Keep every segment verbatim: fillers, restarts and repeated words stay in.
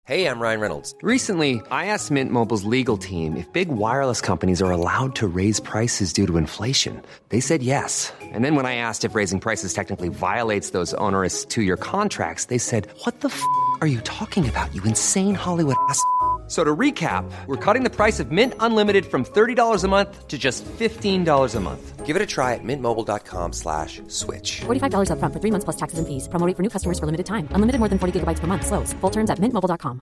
Hey, I'm Ryan Reynolds. Recently, I asked Mint Mobile's legal team if big wireless companies are allowed to raise prices due to inflation. They said yes. And then when I asked if raising prices technically violates those onerous two-year contracts, they said, "What the f*** are you talking about, you insane Hollywood ass?" So to recap, we're cutting the price of Mint Unlimited from thirty dollars a month to just fifteen dollars a month. Give it a try at mintmobile.com slash switch. forty-five dollars up front for three months plus taxes and fees. Promo rate for new customers for limited time. Unlimited more than forty gigabytes per month. Slows full terms at mint mobile dot com.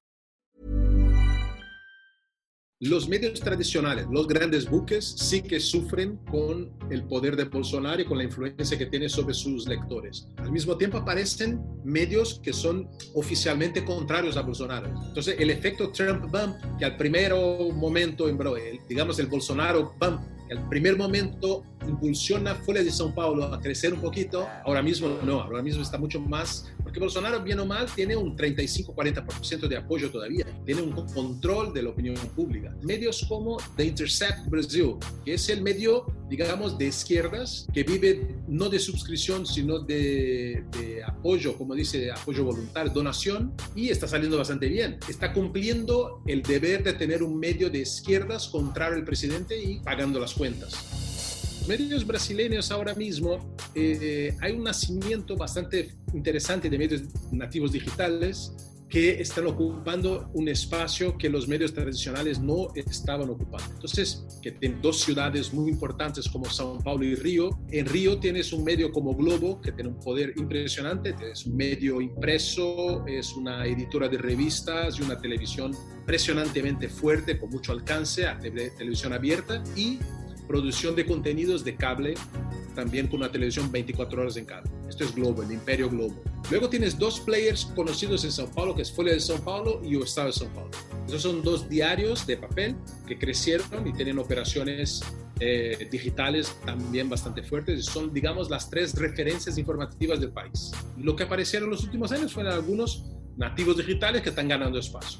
Los medios tradicionales, los grandes buques, sí que sufren con el poder de Bolsonaro y con la influencia que tiene sobre sus lectores. Al mismo tiempo aparecen medios que son oficialmente contrarios a Bolsonaro. Entonces el efecto Trump bump, que al primer momento, digamos el Bolsonaro bump, que al primer momento impulsiona Folha de São Paulo a crecer un poquito, ahora mismo no, ahora mismo está mucho más, porque Bolsonaro, bien o mal, tiene un treinta y cinco a cuarenta por ciento de apoyo todavía, tiene un control de la opinión pública. Medios como The Intercept Brasil, que es el medio, digamos, de izquierdas, que vive no de suscripción, sino de, de apoyo, como dice, apoyo voluntario, donación, y está saliendo bastante bien. Está cumpliendo el deber de tener un medio de izquierdas contrario al presidente y pagando las cuentas. Los medios brasileños ahora mismo, eh, hay un nacimiento bastante interesante de medios nativos digitales que están ocupando un espacio que los medios tradicionales no estaban ocupando. Entonces, que tienen dos ciudades muy importantes como São Paulo y Río. En Río tienes un medio como Globo, que tiene un poder impresionante, es un medio impreso, es una editora de revistas y una televisión impresionantemente fuerte, con mucho alcance, a televisión abierta, y producción de contenidos de cable, también con una televisión veinticuatro horas en cable. Esto es Globo, el imperio Globo. Luego tienes dos players conocidos en São Paulo, que es Folha de São Paulo y O Estado de São Paulo. Esos son dos diarios de papel que crecieron y tienen operaciones eh, digitales también bastante fuertes. Y son, digamos, las tres referencias informativas del país. Y lo que aparecieron en los últimos años fueron algunos nativos digitales que están ganando espacio.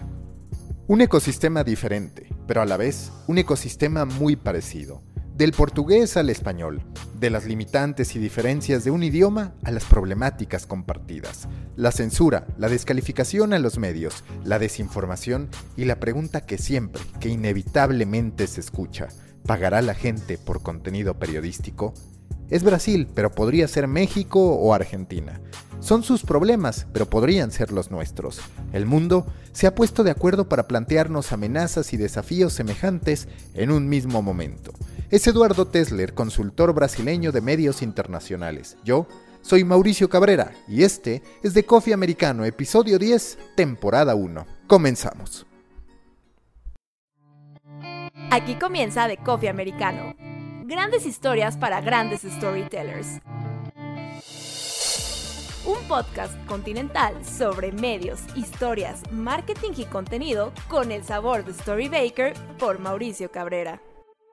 Un ecosistema diferente, pero a la vez un ecosistema muy parecido. Del portugués al español, de las limitantes y diferencias de un idioma a las problemáticas compartidas, la censura, la descalificación a los medios, la desinformación y la pregunta que siempre, que inevitablemente se escucha, ¿pagará la gente por contenido periodístico? Es Brasil, pero podría ser México o Argentina. Son sus problemas, pero podrían ser los nuestros. El mundo se ha puesto de acuerdo para plantearnos amenazas y desafíos semejantes en un mismo momento. Es Eduardo Tesler, consultor brasileño de medios internacionales. Yo soy Mauricio Cabrera y este es The Coffee Americano, episodio diez, temporada uno. Comenzamos. Aquí comienza The Coffee Americano. Grandes historias para grandes storytellers. Un podcast continental sobre medios, historias, marketing y contenido con el sabor de Storybaker por Mauricio Cabrera.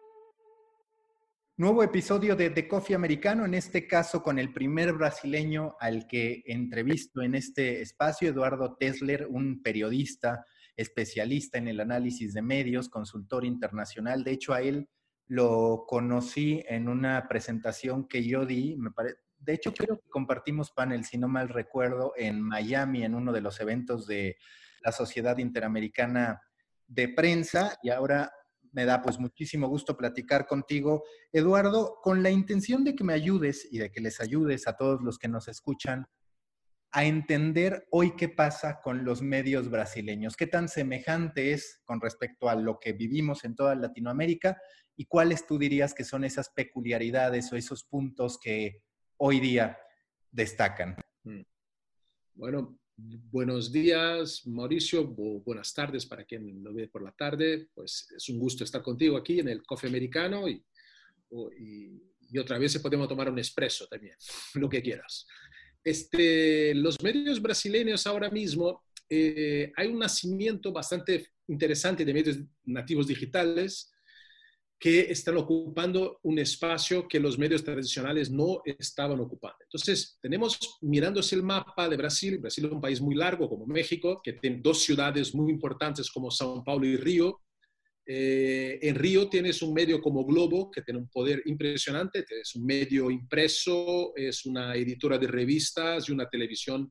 Nuevo episodio de The Coffee Americano, en este caso con el primer brasileño al que entrevisto en este espacio, Eduardo Tesler, un periodista especialista en el análisis de medios, consultor internacional. De hecho, a él lo conocí en una presentación que yo di, me parece. De hecho, creo que compartimos panel, si no mal recuerdo, en Miami, en uno de los eventos de la Sociedad Interamericana de Prensa, y ahora me da pues muchísimo gusto platicar contigo, Eduardo, con la intención de que me ayudes y de que les ayudes a todos los que nos escuchan a entender hoy qué pasa con los medios brasileños, qué tan semejante es con respecto a lo que vivimos en toda Latinoamérica y cuáles tú dirías que son esas peculiaridades o esos puntos que hoy día destacan. Bueno, buenos días, Mauricio. Bu- buenas tardes para quien lo ve por la tarde. Pues es un gusto estar contigo aquí en el Coffee Americano y, y, y otra vez podemos tomar un espresso también, lo que quieras. Este, los medios brasileños ahora mismo, eh, hay un nacimiento bastante interesante de medios nativos digitales que están ocupando un espacio que los medios tradicionales no estaban ocupando. Entonces, tenemos, mirándose el mapa de Brasil, Brasil es un país muy largo como México, que tiene dos ciudades muy importantes como São Paulo y Río. Eh, en Río tienes un medio como Globo, que tiene un poder impresionante, es un medio impreso, es una editora de revistas y una televisión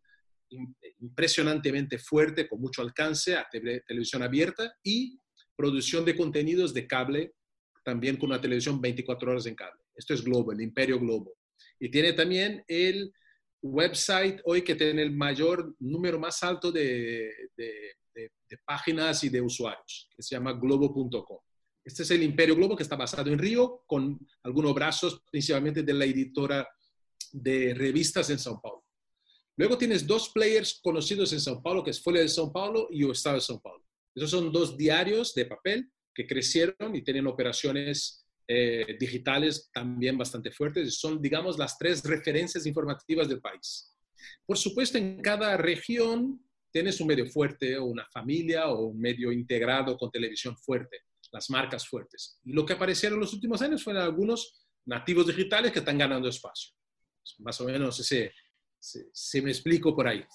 impresionantemente fuerte, con mucho alcance, a tele, televisión abierta y producción de contenidos de cable, también con una televisión veinticuatro horas en cable. Esto es Globo, el Imperio Globo. Y tiene también el website hoy que tiene el mayor número más alto de, de, de, de páginas y de usuarios, que se llama globo punto com. Este es el Imperio Globo, que está basado en Río, con algunos brazos principalmente de la editora de revistas en São Paulo. Luego tienes dos players conocidos en São Paulo, que es Folha de São Paulo y O Estado de São Paulo. Esos son dos diarios de papel que crecieron y tienen operaciones eh, digitales también bastante fuertes. Son, digamos, las tres referencias informativas del país. Por supuesto, en cada región tienes un medio fuerte o una familia o un medio integrado con televisión fuerte, las marcas fuertes. Y lo que aparecieron en los últimos años fueron algunos nativos digitales que están ganando espacio. Más o menos, se, se, se me explico por ahí.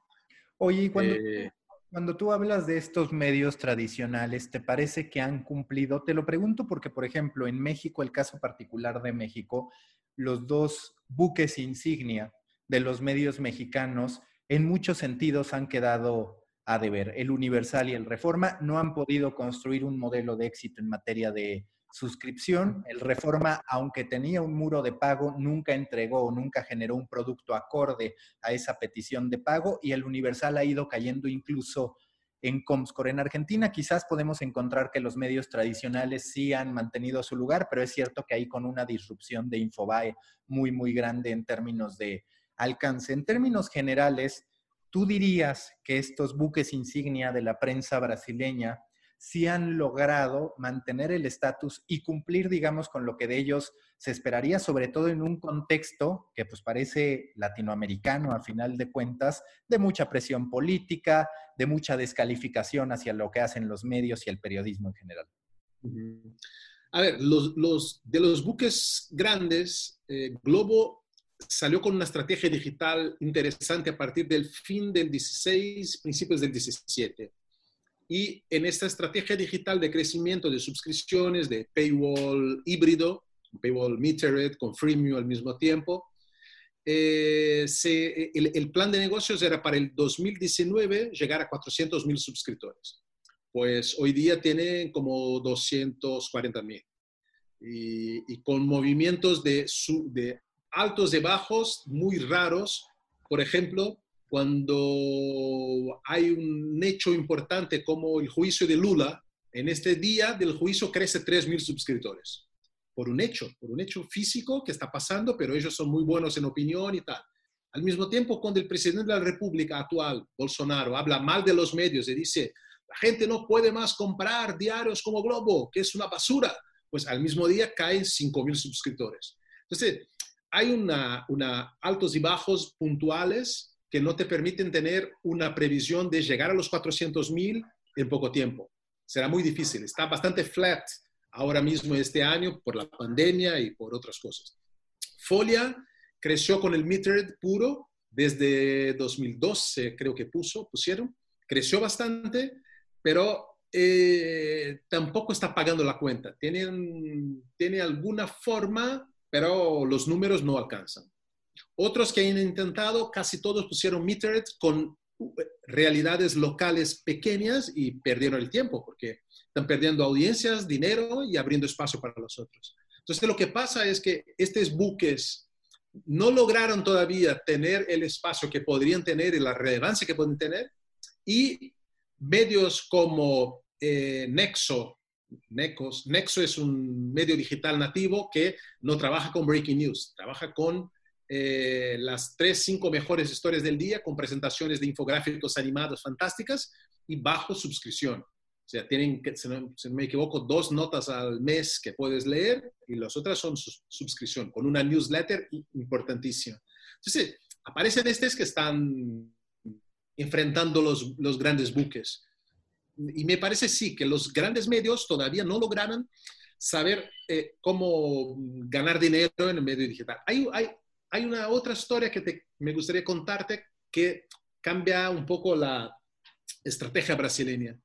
Oye, y cuando, eh, cuando tú hablas de estos medios tradicionales, ¿te parece que han cumplido? Te lo pregunto porque, por ejemplo, en México, el caso particular de México, los dos buques insignia de los medios mexicanos, en muchos sentidos han quedado a deber. El Universal y el Reforma no han podido construir un modelo de éxito en materia de suscripción. El Reforma, aunque tenía un muro de pago, nunca entregó o nunca generó un producto acorde a esa petición de pago, y el Universal ha ido cayendo incluso en Comscore. En Argentina quizás podemos encontrar que los medios tradicionales sí han mantenido su lugar, pero es cierto que hay con una disrupción de Infobae muy, muy grande en términos de alcance. En términos generales, ¿tú dirías que estos buques insignia de la prensa brasileña sí han logrado mantener el estatus y cumplir, digamos, con lo que de ellos se esperaría, sobre todo en un contexto que pues parece latinoamericano a final de cuentas, de mucha presión política, de mucha descalificación hacia lo que hacen los medios y el periodismo en general? A ver, los, los, de los buques grandes, eh, Globo salió con una estrategia digital interesante a partir del fin del dieciséis, principios del diecisiete. Y en esta estrategia digital de crecimiento de suscripciones, de paywall híbrido, paywall metered con freemium al mismo tiempo, eh, se, el, el plan de negocios era para el dos mil diecinueve llegar a cuatrocientos mil suscriptores. Pues hoy día tienen como doscientos cuarenta mil. Y, y con movimientos de, su, de altos y bajos muy raros. Por ejemplo, cuando hay un hecho importante como el juicio de Lula, en este día del juicio crece tres mil suscriptores. Por un hecho, por un hecho físico que está pasando, pero ellos son muy buenos en opinión y tal. Al mismo tiempo, cuando el presidente de la República actual, Bolsonaro, habla mal de los medios y dice, la gente no puede más comprar diarios como Globo, que es una basura, pues al mismo día caen cinco mil suscriptores. Entonces, hay una, una altos y bajos puntuales que no te permiten tener una previsión de llegar a los cuatrocientos mil en poco tiempo. Será muy difícil. Está bastante flat ahora mismo este año por la pandemia y por otras cosas. Folia creció con el metered puro desde dos mil doce, creo que puso, pusieron. Creció bastante, pero eh, tampoco está pagando la cuenta. Tiene, tiene alguna forma, pero los números no alcanzan. Otros que han intentado, casi todos pusieron metered con realidades locales pequeñas y perdieron el tiempo porque están perdiendo audiencias, dinero y abriendo espacio para los otros. Entonces lo que pasa es que estos buques no lograron todavía tener el espacio que podrían tener y la relevancia que pueden tener, y medios como eh, Nexo, Nexos, Nexo es un medio digital nativo que no trabaja con breaking news, trabaja con Eh, las tres, cinco mejores historias del día con presentaciones de infográficos animados fantásticas y bajo suscripción. O sea, tienen, si no, si no me equivoco, dos notas al mes que puedes leer y las otras son su, suscripción, con una newsletter importantísima. Entonces, aparecen estos que están enfrentando los, los grandes buques. Y me parece sí que los grandes medios todavía no lograron saber eh, cómo ganar dinero en el medio digital. Hay, hay Hay una otra historia que te, me gustaría contarte que cambia un poco la estrategia brasileña.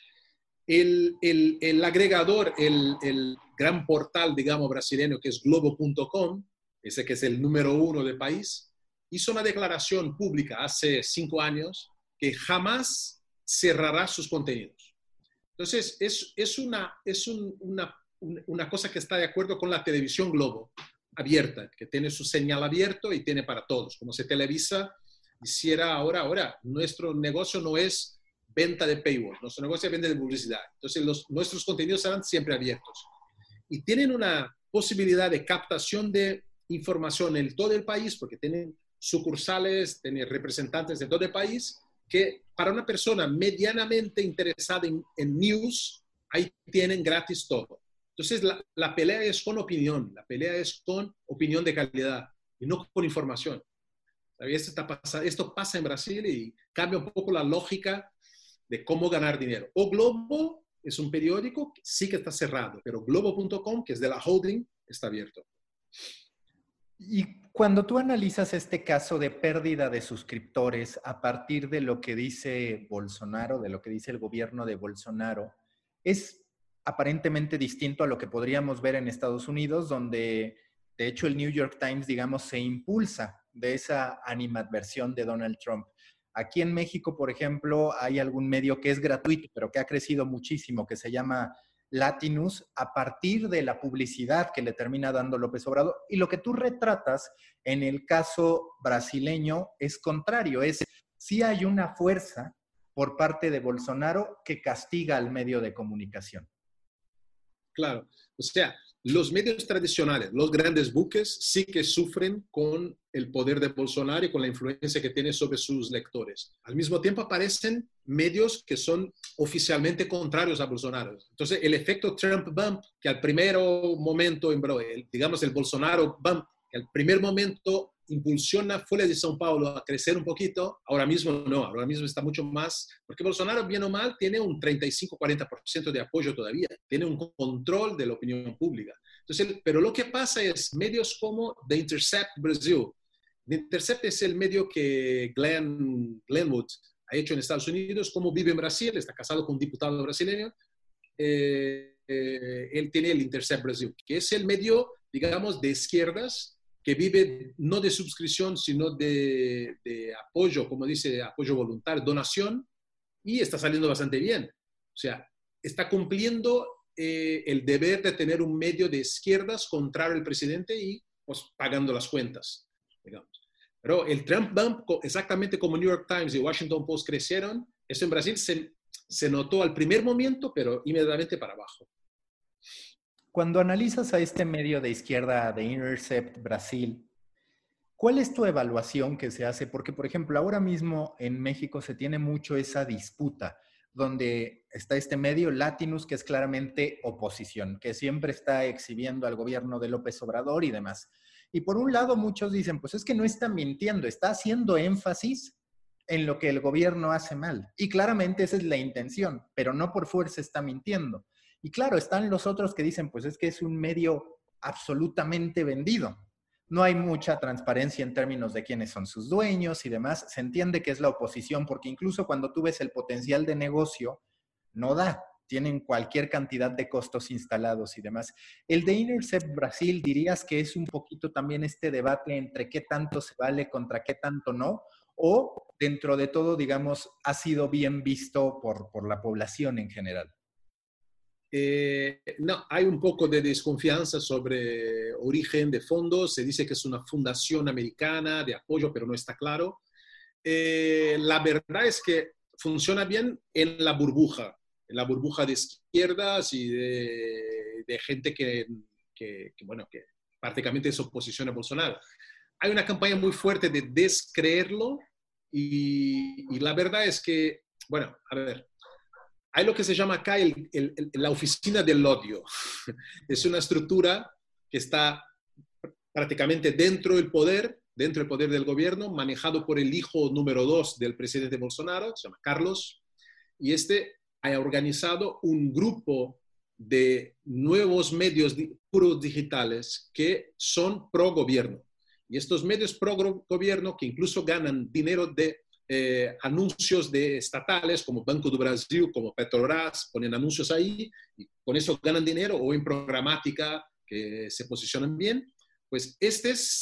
El, el, el agregador, el, el gran portal, digamos, brasileño, que es globo punto com, ese que es el número uno del país, hizo una declaración pública hace cinco años que jamás cerrará sus contenidos. Entonces, es, es, una, es un, una, una cosa que está de acuerdo con la televisión Globo abierta, que tiene su señal abierto y tiene para todos. Como se Televisa hiciera ahora, ahora, nuestro negocio no es venta de paywall, nuestro negocio es venta de publicidad. Entonces, los, nuestros contenidos serán siempre abiertos. Y tienen una posibilidad de captación de información en todo el país, porque tienen sucursales, tienen representantes de todo el país, que para una persona medianamente interesada en, en news, ahí tienen gratis todo. Entonces, la, la pelea es con opinión, la pelea es con opinión de calidad y no con información. Esto, está pasando, esto pasa en Brasil y cambia un poco la lógica de cómo ganar dinero. O Globo es un periódico que sí que está cerrado, pero globo punto com, que es de la holding, está abierto. Y cuando tú analizas este caso de pérdida de suscriptores a partir de lo que dice Bolsonaro, de lo que dice el gobierno de Bolsonaro, es aparentemente distinto a lo que podríamos ver en Estados Unidos, donde de hecho el New York Times, digamos, se impulsa de esa animadversión de Donald Trump. Aquí en México, por ejemplo, hay algún medio que es gratuito, pero que ha crecido muchísimo, que se llama Latinus, a partir de la publicidad que le termina dando López Obrador. Y lo que tú retratas en el caso brasileño es contrario, es sí hay una fuerza por parte de Bolsonaro que castiga al medio de comunicación. Claro, o sea, los medios tradicionales, los grandes buques, sí que sufren con el poder de Bolsonaro y con la influencia que tiene sobre sus lectores. Al mismo tiempo aparecen medios que son oficialmente contrarios a Bolsonaro. Entonces, el efecto Trump bump, que al primer momento, el, digamos el Bolsonaro bump, que al primer momento impulsiona Folha de São Paulo a crecer un poquito, ahora mismo no, ahora mismo está mucho más, porque Bolsonaro, bien o mal, tiene un treinta y cinco a cuarenta por ciento de apoyo todavía, tiene un control de la opinión pública. Entonces, pero lo que pasa es medios como The Intercept Brasil. The Intercept es el medio que Glenn, Glenwood ha hecho en Estados Unidos, como vive en Brasil, está casado con un diputado brasileño, eh, eh, él tiene el Intercept Brasil, que es el medio, digamos, de izquierdas, que vive no de suscripción, sino de, de apoyo, como dice, apoyo voluntario, donación, y está saliendo bastante bien. O sea, está cumpliendo eh, el deber de tener un medio de izquierdas contrario al presidente y pues, pagando las cuentas, digamos. Pero el Trump bump, exactamente como New York Times y Washington Post crecieron, eso en Brasil se, se notó al primer momento, pero inmediatamente para abajo. Cuando analizas a este medio de izquierda de Intercept Brasil, ¿cuál es tu evaluación que se hace? Porque, por ejemplo, ahora mismo en México se tiene mucho esa disputa, donde está este medio Latinus, que es claramente oposición, que siempre está exhibiendo al gobierno de López Obrador y demás. Y por un lado muchos dicen, pues es que no está mintiendo, está haciendo énfasis en lo que el gobierno hace mal. Y claramente esa es la intención, pero no por fuerza está mintiendo. Y claro, están los otros que dicen, pues es que es un medio absolutamente vendido. No hay mucha transparencia en términos de quiénes son sus dueños y demás. Se entiende que es la oposición, porque incluso cuando tú ves el potencial de negocio, no da. Tienen cualquier cantidad de costos instalados y demás. El de Intercept Brasil, ¿dirías que es un poquito también este debate entre qué tanto se vale contra qué tanto no? ¿O dentro de todo, digamos, ha sido bien visto por, por la población en general? Eh, no, hay un poco de desconfianza sobre origen de fondos. Se dice que es una fundación americana de apoyo, pero no está claro. Eh, la verdad es que funciona bien en la burbuja, en la burbuja de izquierdas y de, de gente que, que, que, bueno, que prácticamente es oposición a Bolsonaro. Hay una campaña muy fuerte de descreerlo y, y la verdad es que, bueno, a ver, hay lo que se llama acá el, el, el, la oficina del odio. Es una estructura que está prácticamente dentro del poder, dentro del poder del gobierno, manejado por el hijo número dos del presidente Bolsonaro, se llama Carlos, y este ha organizado un grupo de nuevos medios puros digitales que son pro gobierno. Y estos medios pro gobierno, que incluso ganan dinero de Eh, anuncios de estatales como Banco do Brasil, como Petrobras, ponen anuncios ahí y con eso ganan dinero, o en programática que se posicionan bien, pues estos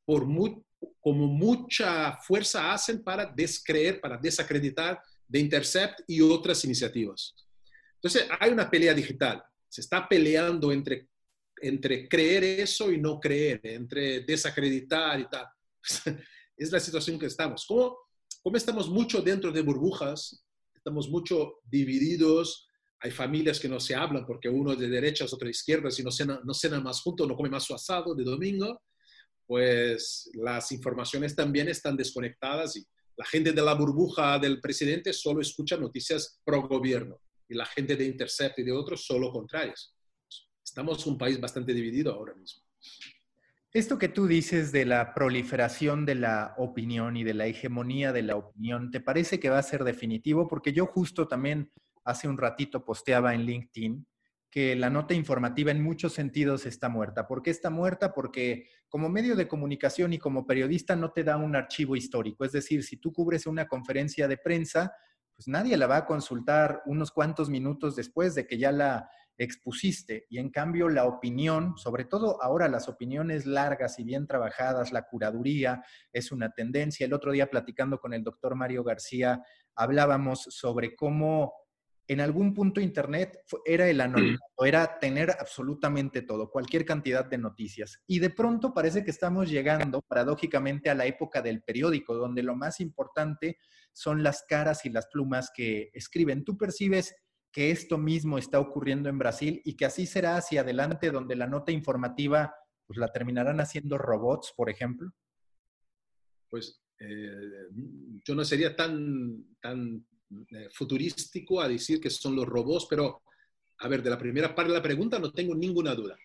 por muy, como mucha fuerza hacen para descreer, para desacreditar The Intercept y otras iniciativas. Entonces, hay una pelea digital. Se está peleando entre, entre creer eso y no creer, entre desacreditar y tal. Es la situación que estamos. Como, como estamos mucho dentro de burbujas, estamos mucho divididos, hay familias que no se hablan porque uno es de derechas, otro de izquierdas, y no cenan, no cenan más juntos, no comen más su asado de domingo, pues las informaciones también están desconectadas y la gente de la burbuja del presidente solo escucha noticias pro gobierno y la gente de Intercept y de otros solo contrarias. Estamos un país bastante dividido ahora mismo. Esto que tú dices de la proliferación de la opinión y de la hegemonía de la opinión, ¿te parece que va a ser definitivo? Porque yo justo también hace un ratito posteaba en LinkedIn que la nota informativa en muchos sentidos está muerta. ¿Por qué está muerta? Porque como medio de comunicación y como periodista no te da un archivo histórico. Es decir, si tú cubres una conferencia de prensa, pues nadie la va a consultar unos cuantos minutos después de que ya la expusiste. Y en cambio la opinión, sobre todo ahora las opiniones largas y bien trabajadas, la curaduría es una tendencia. El otro día platicando con el doctor Mario García, hablábamos sobre cómo en algún punto Internet era el anonimato, era tener absolutamente todo, cualquier cantidad de noticias. Y de pronto parece que estamos llegando, paradójicamente, a la época del periódico, donde lo más importante son las caras y las plumas que escriben. ¿Tú percibes que esto mismo está ocurriendo en Brasil y que así será hacia adelante, donde la nota informativa pues, la terminarán haciendo robots, por ejemplo? Pues eh, yo no sería tan... tan futurístico a decir que son los robots, pero a ver, de la primera parte de la pregunta no tengo ninguna duda.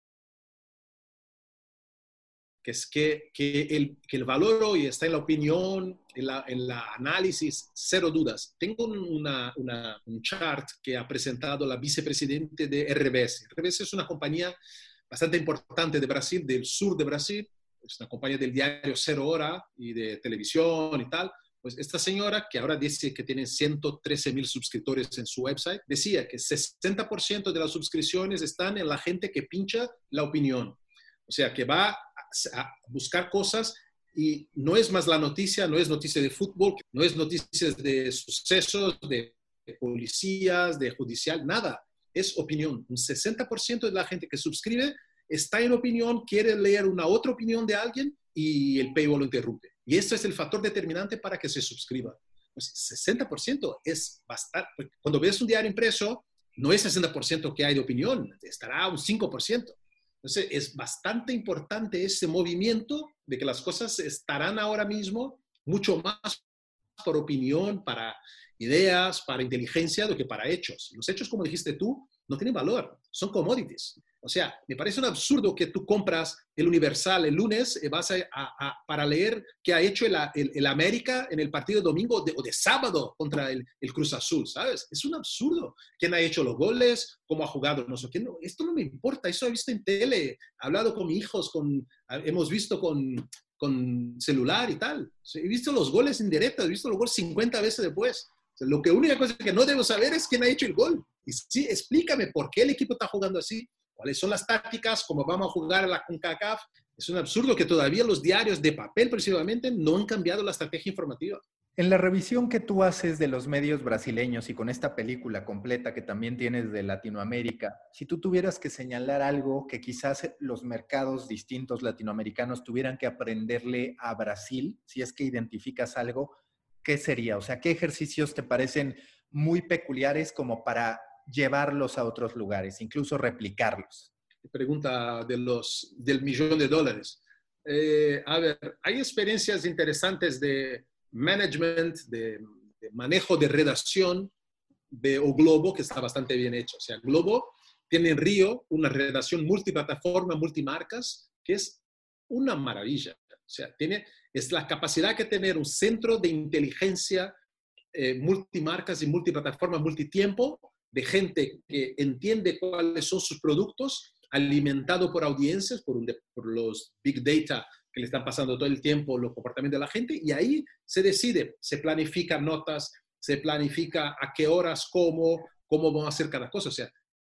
Que es que, que, el, que el valor hoy está en la opinión, en la, en la análisis, cero dudas. Tengo una, una, un chart que ha presentado la vicepresidente de R B S. R B S es una compañía bastante importante de Brasil, del sur de Brasil. Es una compañía del diario Cero Hora y de televisión y tal. Pues esta señora, que ahora dice que tiene ciento trece mil suscriptores en su website, decía que sesenta por ciento de las suscripciones están en la gente que pincha la opinión. O sea, que va a buscar cosas y no es más la noticia, no es noticia de fútbol, no es noticias de sucesos, de policías, de judicial, nada. Es opinión. Un sesenta por ciento de la gente que suscribe está en opinión, quiere leer una otra opinión de alguien y el paywall lo interrumpe. Y esto es el factor determinante para que se suscriba. Pues sesenta por ciento es bastante. Cuando ves un diario impreso, no es sesenta por ciento que hay de opinión, estará un cinco por ciento. Entonces, es bastante importante ese movimiento de que las cosas estarán ahora mismo mucho más por opinión, para ideas, para inteligencia, do que para hechos. Los hechos, como dijiste tú, no tienen valor, son commodities. O sea, me parece un absurdo que tú compras el Universal el lunes y vas a, a, a, para leer qué ha hecho el, el, el América en el partido de domingo de, o de sábado contra el, el Cruz Azul, ¿sabes? Es un absurdo. ¿Quién ha hecho los goles? ¿Cómo ha jugado? No sé qué. No, esto no me importa. Eso he visto en tele. He hablado con mis hijos, con, hemos visto con, con celular y tal. He visto los goles en directo, he visto los goles cincuenta veces después. O sea, lo que única cosa que no debo saber es quién ha hecho el gol. Y sí, explícame por qué el equipo está jugando así. ¿Cuáles son las tácticas? ¿Cómo vamos a jugar a la CONCACAF? Es un absurdo que todavía los diarios de papel, precisamente, no han cambiado la estrategia informativa. En la revisión que tú haces de los medios brasileños y con esta película completa que también tienes de Latinoamérica, si tú tuvieras que señalar algo que quizás los mercados distintos latinoamericanos tuvieran que aprenderle a Brasil, si es que identificas algo, ¿qué sería? O sea, ¿qué ejercicios te parecen muy peculiares como para llevarlos a otros lugares, incluso replicarlos? Pregunta de los, del millón de dólares. Eh, a ver, hay experiencias interesantes de management, de, de manejo de redacción de O Globo, que está bastante bien hecho. O sea, Globo tiene en Río una redacción multiplataforma, multimarcas, que es una maravilla. O sea, tiene, es la capacidad que tener un centro de inteligencia eh, multimarcas y multiplataforma, multitiempo, de gente que entiende cuáles son sus productos, alimentado por audiencias, por, un, por los big data que le están pasando todo el tiempo, los comportamientos de la gente, y ahí se decide, se planifican notas, se planifica a qué horas, cómo, cómo vamos a hacer cada cosa. O sea,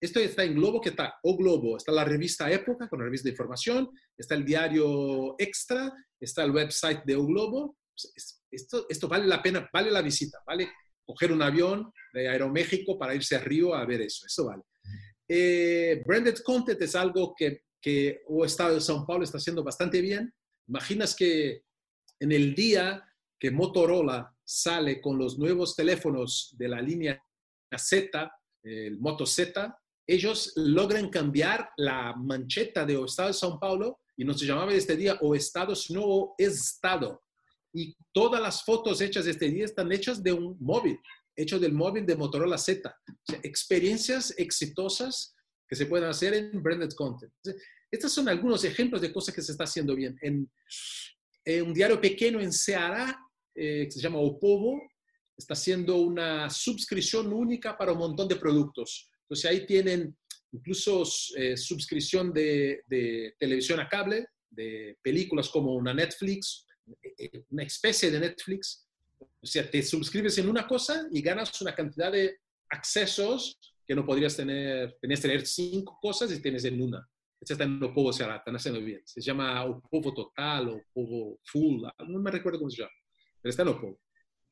esto está en Globo, que está O Globo, está la revista Época, con la revista de información, está el diario Extra, está el website de O Globo. Esto, esto vale la pena, vale la visita, vale coger un avión de Aeroméxico para irse a Río a ver eso, eso vale. Eh, branded content es algo que, que o Estado de São Paulo está haciendo bastante bien. Imaginas que en el día que Motorola sale con los nuevos teléfonos de la línea Z, el Moto Z, ellos logran cambiar la mancheta de O Estado de São Paulo y no se llamaba este día O Estado, sino O Estado. Y todas las fotos hechas este día están hechas de un móvil, hecho del móvil de Motorola Z. O sea, experiencias exitosas que se pueden hacer en branded content. Estos son algunos ejemplos de cosas que se está haciendo bien. En, en un diario pequeño en Ceará, eh, que se llama O Povo, está haciendo una suscripción única para un montón de productos. Entonces ahí tienen incluso eh, suscripción de, de televisión a cable, de películas como una Netflix, una especie de Netflix. O sea, te suscribes en una cosa y ganas una cantidad de accesos que no podrías tener. Tenías que tener cinco cosas y tienes en una. Este está en O Povo Ceará, están haciendo bien. Se llama O Povo Total o Povo Full, no me recuerdo cómo se llama, pero está en O Povo.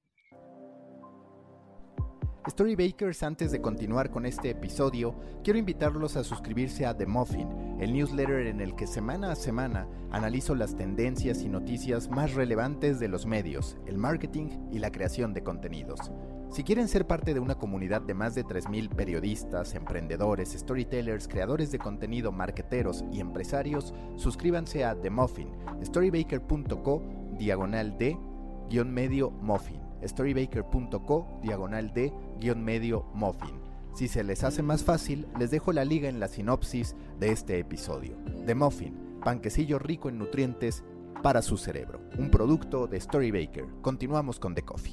Storybakers, antes de continuar con este episodio, quiero invitarlos a suscribirse a The Muffin, el newsletter en el que semana a semana analizo las tendencias y noticias más relevantes de los medios, el marketing y la creación de contenidos. Si quieren ser parte de una comunidad de más de tres mil periodistas, emprendedores, storytellers, creadores de contenido, marketeros y empresarios, suscríbanse a The Muffin, storybaker.co diagonal de guión medio muffin. storybaker.co diagonal de guión medio muffin. Si se les hace más fácil, les dejo la liga en la sinopsis de este episodio. The Muffin, panquecillo rico en nutrientes para su cerebro. Un producto de Storybaker. Continuamos con The Coffee.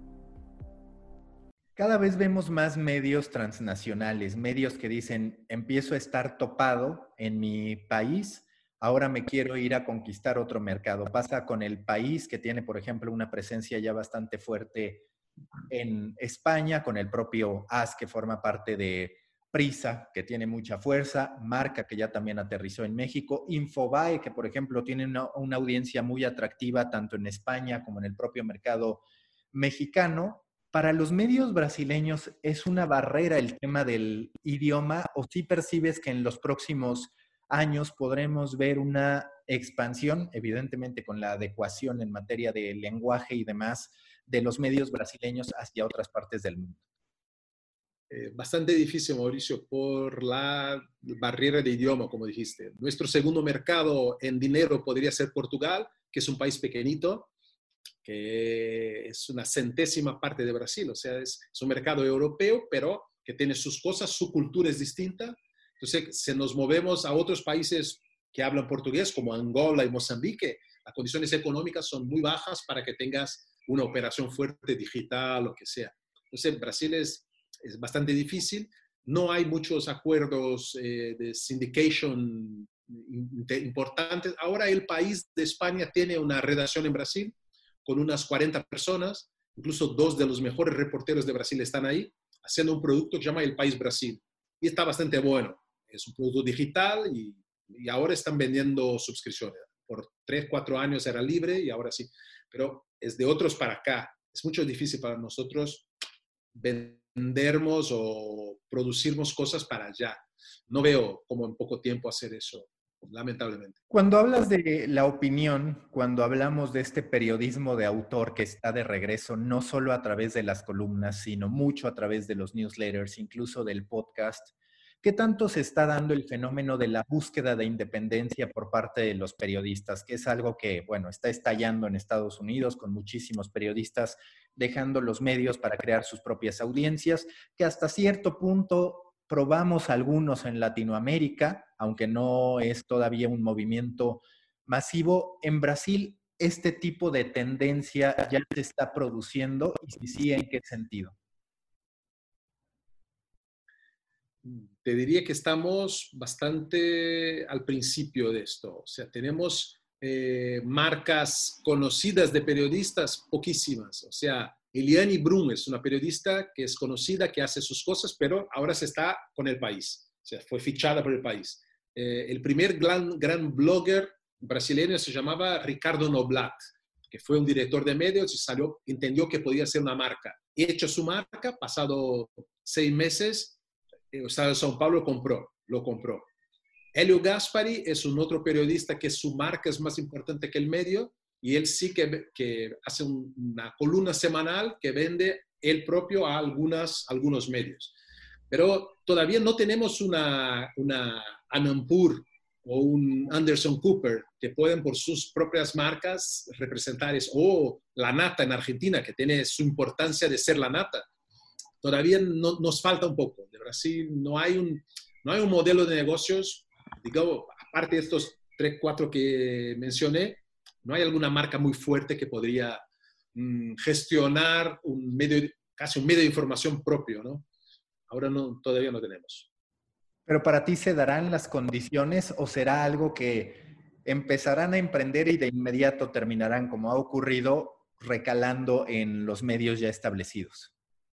Cada vez vemos más medios transnacionales, medios que dicen, empiezo a estar topado en mi país, ahora me quiero ir a conquistar otro mercado. Pasa con El País, que tiene, por ejemplo, una presencia ya bastante fuerte en España, con el propio A S, que forma parte de Prisa, que tiene mucha fuerza, Marca, que ya también aterrizó en México, Infobae, que, por ejemplo, tiene una, una audiencia muy atractiva tanto en España como en el propio mercado mexicano. Para los medios brasileños, ¿es una barrera el tema del idioma o sí percibes que en los próximos años podremos ver una expansión, evidentemente con la adecuación en materia de lenguaje y demás, de los medios brasileños hacia otras partes del mundo? Eh, bastante difícil, Mauricio, por la barrera de idioma, como dijiste. Nuestro segundo mercado en dinero podría ser Portugal, que es un país pequeñito, que es una centésima parte de Brasil. O sea, es, es un mercado europeo, pero que tiene sus cosas, su cultura es distinta. Entonces, si nos movemos a otros países que hablan portugués, como Angola y Mozambique, las condiciones económicas son muy bajas para que tengas una operación fuerte digital, lo que sea. Entonces, Brasil es, es bastante difícil. No hay muchos acuerdos eh, de syndication importantes. Ahora el país de España tiene una redacción en Brasil con unas cuarenta personas. Incluso dos de los mejores reporteros de Brasil están ahí, haciendo un producto que se llama El País Brasil. Y está bastante bueno. Es un producto digital y, y ahora están vendiendo suscripciones. Por tres, cuatro años era libre y ahora sí. Pero es de otros para acá. Es mucho difícil para nosotros vendernos o producirnos cosas para allá. No veo cómo en poco tiempo hacer eso, lamentablemente. Cuando hablas de la opinión, cuando hablamos de este periodismo de autor que está de regreso, no solo a través de las columnas, sino mucho a través de los newsletters, incluso del podcast, ¿qué tanto se está dando el fenómeno de la búsqueda de independencia por parte de los periodistas? Que es algo que, bueno, está estallando en Estados Unidos con muchísimos periodistas dejando los medios para crear sus propias audiencias, que hasta cierto punto probamos algunos en Latinoamérica, aunque no es todavía un movimiento masivo. En Brasil, ¿este tipo de tendencia ya se está produciendo? Y si sí, ¿en qué sentido? Te diría que estamos bastante al principio de esto. O sea, tenemos eh, marcas conocidas de periodistas, poquísimas. O sea, Eliane Brum es una periodista que es conocida, que hace sus cosas, pero ahora se está con el país. O sea, fue fichada por el país. Eh, el primer gran, gran blogger brasileño se llamaba Ricardo Noblat, que fue un director de medios y salió, entendió que podía ser una marca. Hecho su marca, pasado seis meses, el Estado de São Paulo compró, lo compró. Helio Gaspari es un otro periodista que su marca es más importante que el medio y él sí que, que hace un, una columna semanal que vende él propio a algunas, algunos medios. Pero todavía no tenemos una, una Anandpur o un Anderson Cooper que pueden por sus propias marcas representar eso. O la nata en Argentina, que tiene su importancia de ser la nata. Todavía no, nos falta un poco. De Brasil no hay un, no hay un modelo de negocios, digamos, aparte de estos tres, cuatro que mencioné, no hay alguna marca muy fuerte que podría mm, gestionar un medio, casi un medio de información propio, ¿no? Ahora no, todavía no tenemos. Pero para ti, ¿se darán las condiciones o será algo que empezarán a emprender y de inmediato terminarán, como ha ocurrido, recalando en los medios ya establecidos?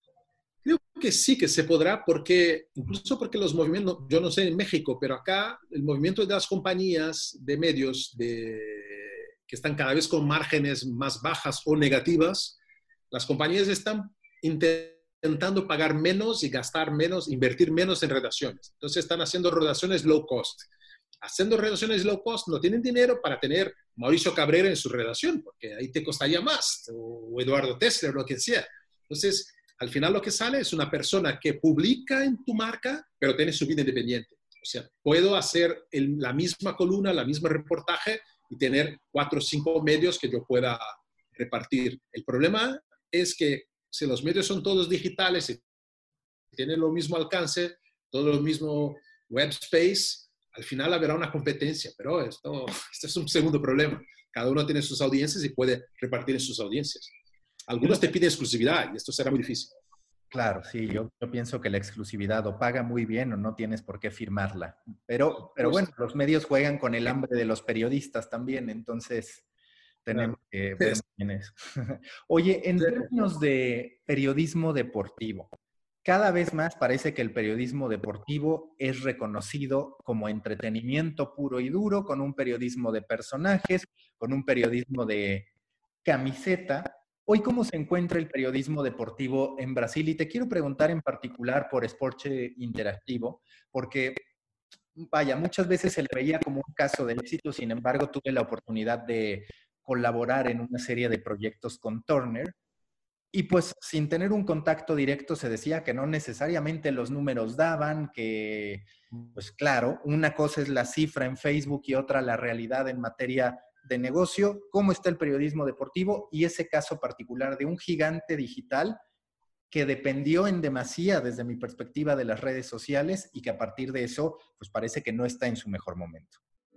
Creo que sí que se podrá, porque incluso porque los movimientos, yo no sé en México, pero acá el movimiento de las compañías de medios de, que están cada vez con márgenes más bajas o negativas, las compañías están intentando intentando pagar menos y gastar menos, invertir menos en redacciones. Entonces están haciendo redacciones low cost. Haciendo redacciones low cost no tienen dinero para tener Mauricio Cabrera en su redacción, porque ahí te costaría más, o Eduardo Tesler, lo que sea. Entonces, al final lo que sale es una persona que publica en tu marca, pero tiene su vida independiente. O sea, puedo hacer el, la misma columna, la misma reportaje y tener cuatro o cinco medios que yo pueda repartir. El problema es que si los medios son todos digitales y tienen lo mismo alcance, todo lo mismo web space, al final habrá una competencia, pero esto, esto es un segundo problema. Cada uno tiene sus audiencias y puede repartir en sus audiencias. Algunos te piden exclusividad y esto será muy difícil. Claro, sí, yo, yo pienso que la exclusividad o paga muy bien o no tienes por qué firmarla. Pero, pero bueno, los medios juegan con el hambre de los periodistas también, entonces tenemos que ver quién es. Oye, en términos de periodismo deportivo, cada vez más parece que el periodismo deportivo es reconocido como entretenimiento puro y duro, con un periodismo de personajes, con un periodismo de camiseta. Hoy, ¿cómo se encuentra el periodismo deportivo en Brasil? Y te quiero preguntar en particular por Esporte Interactivo, porque, vaya, muchas veces se le veía como un caso de éxito, sin embargo, tuve la oportunidad de colaborar en una serie de proyectos con Turner, y pues sin tener un contacto directo se decía que no necesariamente los números daban, que pues claro, una cosa es la cifra en Facebook y otra la realidad en materia de negocio. ¿Cómo está el periodismo deportivo y ese caso particular de un gigante digital que dependió en demasía desde mi perspectiva de las redes sociales y que a partir de eso pues parece que no está en su mejor momento?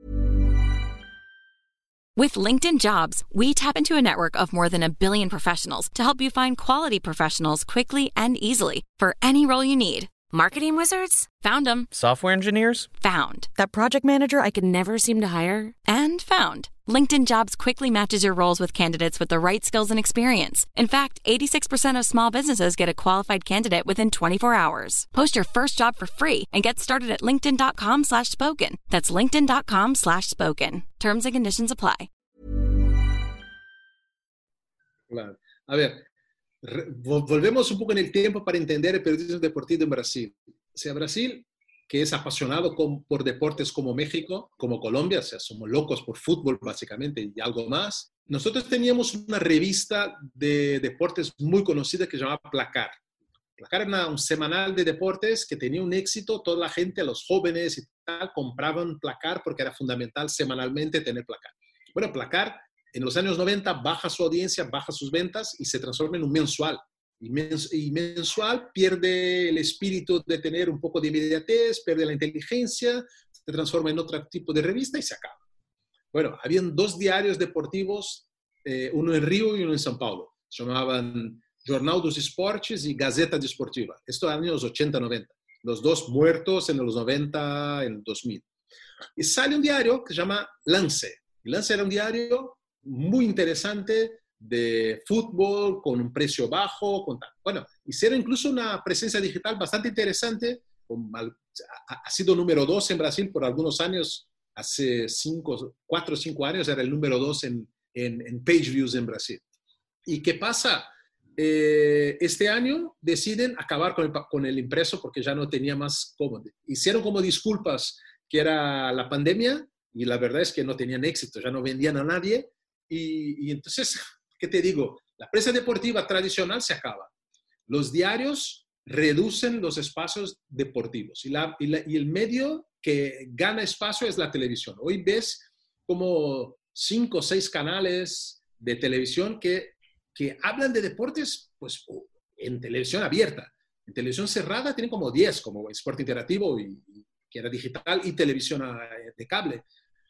With LinkedIn Jobs, we tap into a network of more than a billion professionals to help you find quality professionals quickly and easily for any role you need. Marketing wizards? Found them. Software engineers? Found. That project manager I could never seem to hire? And found. LinkedIn Jobs quickly matches your roles with candidates with the right skills and experience. In fact, eighty-six percent of small businesses get a qualified candidate within twenty-four hours. Post your first job for free and get started at linkedin.com slash spoken. That's linkedin.com slash spoken. Terms and conditions apply. Claro. A ver, volvemos un poco en el tiempo para entender el periodismo deportivo en Brasil. O sea, Brasil, que es apasionado con, por deportes como México, como Colombia, o sea, somos locos por fútbol básicamente y algo más. Nosotros teníamos una revista de deportes muy conocida que se llamaba Placar. Placar era un semanal de deportes que tenía un éxito. Toda la gente, los jóvenes y tal, compraban Placar porque era fundamental semanalmente tener Placar. Bueno, Placar en los años noventa baja su audiencia, baja sus ventas y se transforma en un mensual. Y, mens y mensual pierde el espíritu de tener un poco de inmediatez, pierde la inteligencia, se transforma en otro tipo de revista y se acaba. Bueno, habían dos diarios deportivos, eh, uno en Río y uno en São Paulo. Se llamaban Jornal dos Esportes y Gazeta Desportiva. Esto en los años ochenta, noventa. Los dos muertos en los noventa, en el dos mil. Y sale un diario que se llama Lance. Y Lance era un diario muy interesante de fútbol con un precio bajo. Con tal. Bueno, hicieron incluso una presencia digital bastante interesante. Con, ha, ha sido número dos en Brasil por algunos años. Hace cinco, cuatro o cinco años era el número dos en, en, en page views en Brasil. ¿Y qué pasa? Eh, este año deciden acabar con el, con el impreso porque ya no tenía más cómodo. Hicieron como disculpas que era la pandemia y la verdad es que no tenían éxito, ya no vendían a nadie. Y, y entonces, ¿qué te digo? La prensa deportiva tradicional se acaba. Los diarios reducen los espacios deportivos y, la, y, la, y el medio que gana espacio es la televisión. Hoy ves como cinco o seis canales de televisión que, que hablan de deportes pues, en televisión abierta. En televisión cerrada tienen como diez, como Sport Interactivo, y, y, que era digital, y televisión de cable.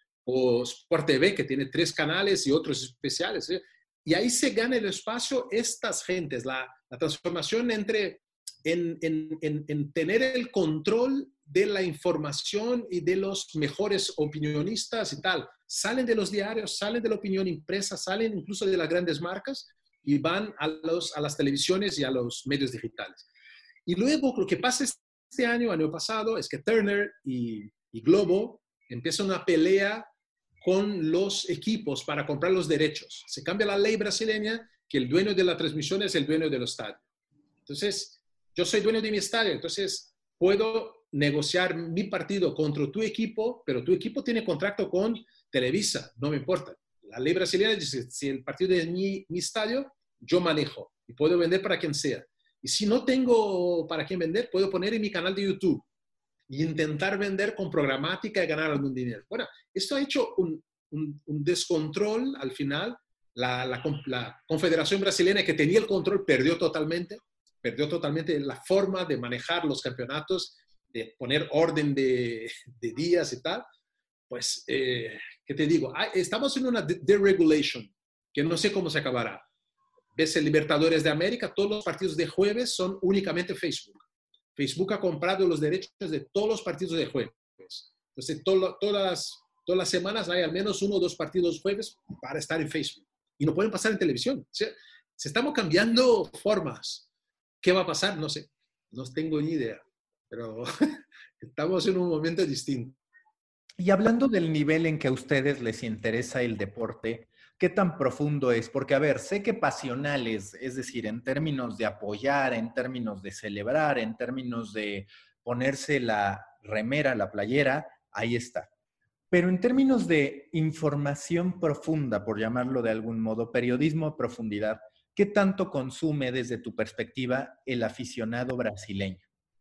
O Sport T V, que tiene tres canales y otros especiales. ¿eh? Y ahí se gana el espacio estas gentes, la, la transformación entre en, en, en, en tener el control de la información y de los mejores opinionistas y tal. Salen de los diarios, salen de la opinión impresa, salen incluso de las grandes marcas y van a, los, a las televisiones y a los medios digitales. Y luego lo que pasa este año, año pasado, es que Turner y, y Globo empiezan una pelea con los equipos para comprar los derechos. Se cambia la ley brasileña que el dueño de la transmisión es el dueño del estadio. Entonces, yo soy dueño de mi estadio, entonces puedo negociar mi partido contra tu equipo, pero tu equipo tiene contrato con Televisa, no me importa. La ley brasileña dice, si el partido es mi, mi estadio, yo manejo y puedo vender para quien sea. Y si no tengo para quién vender, puedo poner en mi canal de YouTube y intentar vender con programática y ganar algún dinero. Bueno, esto ha hecho un, un, un descontrol al final. La, la, la Confederación Brasileña, que tenía el control, perdió totalmente. Perdió totalmente la forma de manejar los campeonatos, de poner orden de, de días y tal. Pues, eh, ¿qué te digo? Ah, estamos en una deregulation que no sé cómo se acabará. Ves el Libertadores de América, todos los partidos de jueves son únicamente Facebook. Facebook ha comprado los derechos de todos los partidos de jueves. Entonces, to todas, todas las semanas hay al menos uno o dos partidos jueves para estar en Facebook. Y no pueden pasar en televisión. O sea, se estamos cambiando formas. ¿Qué va a pasar? No sé. No tengo ni idea. Pero estamos en un momento distinto. Y hablando del nivel en que a ustedes les interesa el deporte, ¿qué tan profundo es? Porque, a ver, sé que pasionales, es decir, en términos de apoyar, en términos de celebrar, en términos de ponerse la remera, la playera, ahí está. Pero en términos de información profunda, por llamarlo de algún modo, periodismo a profundidad, ¿qué tanto consume desde tu perspectiva el aficionado brasileño?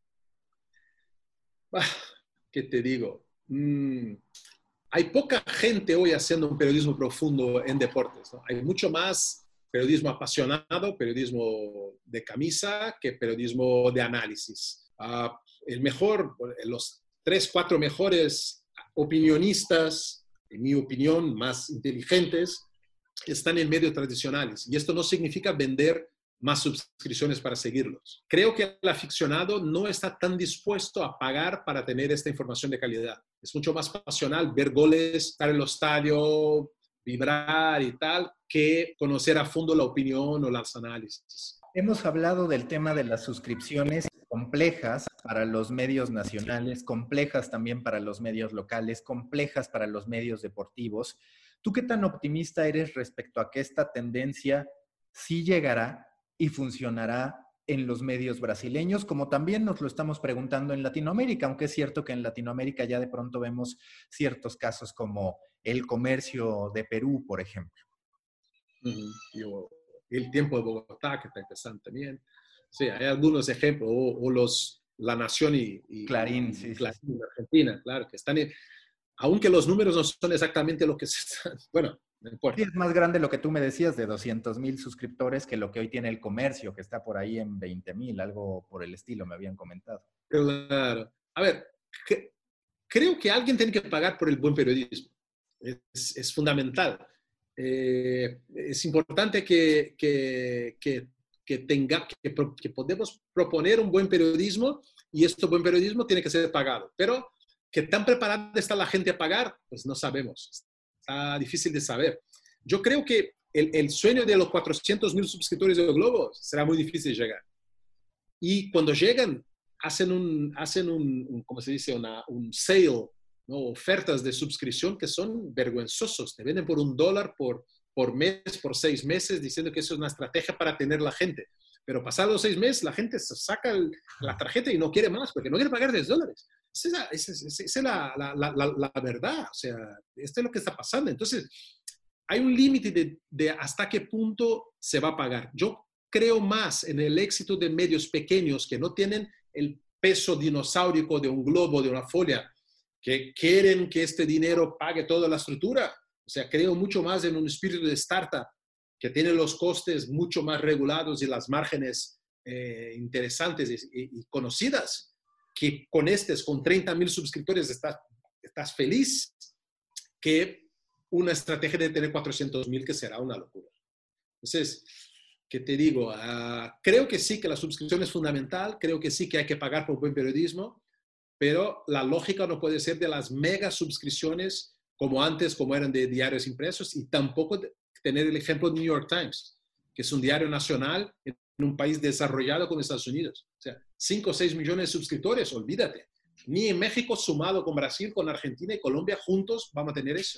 Ah, ¿qué te digo? Mm, hay poca gente hoy haciendo un periodismo profundo en deportes, ¿no? Hay mucho más periodismo apasionado, periodismo de camisa, que periodismo de análisis. Uh, el mejor, los tres, cuatro mejores opinionistas, en mi opinión, más inteligentes, están en medios tradicionales. Y esto no significa vender más suscripciones para seguirlos. Creo que el aficionado no está tan dispuesto a pagar para tener esta información de calidad. Es mucho más pasional ver goles, estar en el estadio, vibrar y tal, que conocer a fondo la opinión o los análisis. Hemos hablado del tema de las suscripciones complejas para los medios nacionales, complejas también para los medios locales, complejas para los medios deportivos. ¿Tú qué tan optimista eres respecto a que esta tendencia sí llegará y funcionará en los medios brasileños, como también nos lo estamos preguntando en Latinoamérica, aunque es cierto que en Latinoamérica ya de pronto vemos ciertos casos como El Comercio de Perú, por ejemplo? Uh-huh. El Tiempo de Bogotá, que está empezando también. Sí, hay algunos ejemplos, o, o los La Nación y, y Clarín, y, sí, Clarín sí. de Argentina, claro, que están en, aunque los números no son exactamente lo que se están, bueno, no importa. Sí, es más grande lo que tú me decías de doscientos mil suscriptores que lo que hoy tiene El Comercio, que está por ahí en veinte mil, algo por el estilo, me habían comentado. Claro. A ver, que, creo que alguien tiene que pagar por el buen periodismo. Es, es fundamental. Eh, es importante que, que, que, que, tenga, que, que podemos proponer un buen periodismo y este buen periodismo tiene que ser pagado. Pero ¿qué tan preparada está la gente a pagar? Pues no sabemos. Está difícil de saber. Yo creo que el, el sueño de los cuatrocientos mil suscriptores de Globo será muy difícil llegar. Y cuando llegan, hacen un, hacen un, un ¿cómo se dice? Una, un sale, ¿no? Ofertas de suscripción que son vergonzosos. Te venden por un dólar por, por mes, por seis meses, diciendo que eso es una estrategia para tener la gente. Pero pasados los seis meses, la gente saca el, la tarjeta y no quiere más, porque no quiere pagar diez dólares. Esa, esa, esa, esa es la, la, la, la, la verdad. O sea, esto es lo que está pasando. Entonces, hay un límite de, de hasta qué punto se va a pagar. Yo creo más en el éxito de medios pequeños que no tienen el peso dinosaurico de un Globo, de una Folia, que quieren que este dinero pague toda la estructura. O sea, creo mucho más en un espíritu de startup que tiene los costes mucho más regulados y las márgenes eh, interesantes y, y, y conocidas, que con estos, con treinta mil suscriptores, estás, estás feliz, que una estrategia de tener cuatrocientos mil, que será una locura. Entonces, ¿qué te digo? Uh, creo que sí que la suscripción es fundamental, creo que sí que hay que pagar por buen periodismo, pero la lógica no puede ser de las mega suscripciones como antes, como eran de diarios impresos, y tampoco de tener el ejemplo de New York Times, que es un diario nacional en un país desarrollado como Estados Unidos. O sea, cinco o seis millones de suscriptores, olvídate. Ni en México, sumado con Brasil, con Argentina y Colombia, juntos vamos a tener eso.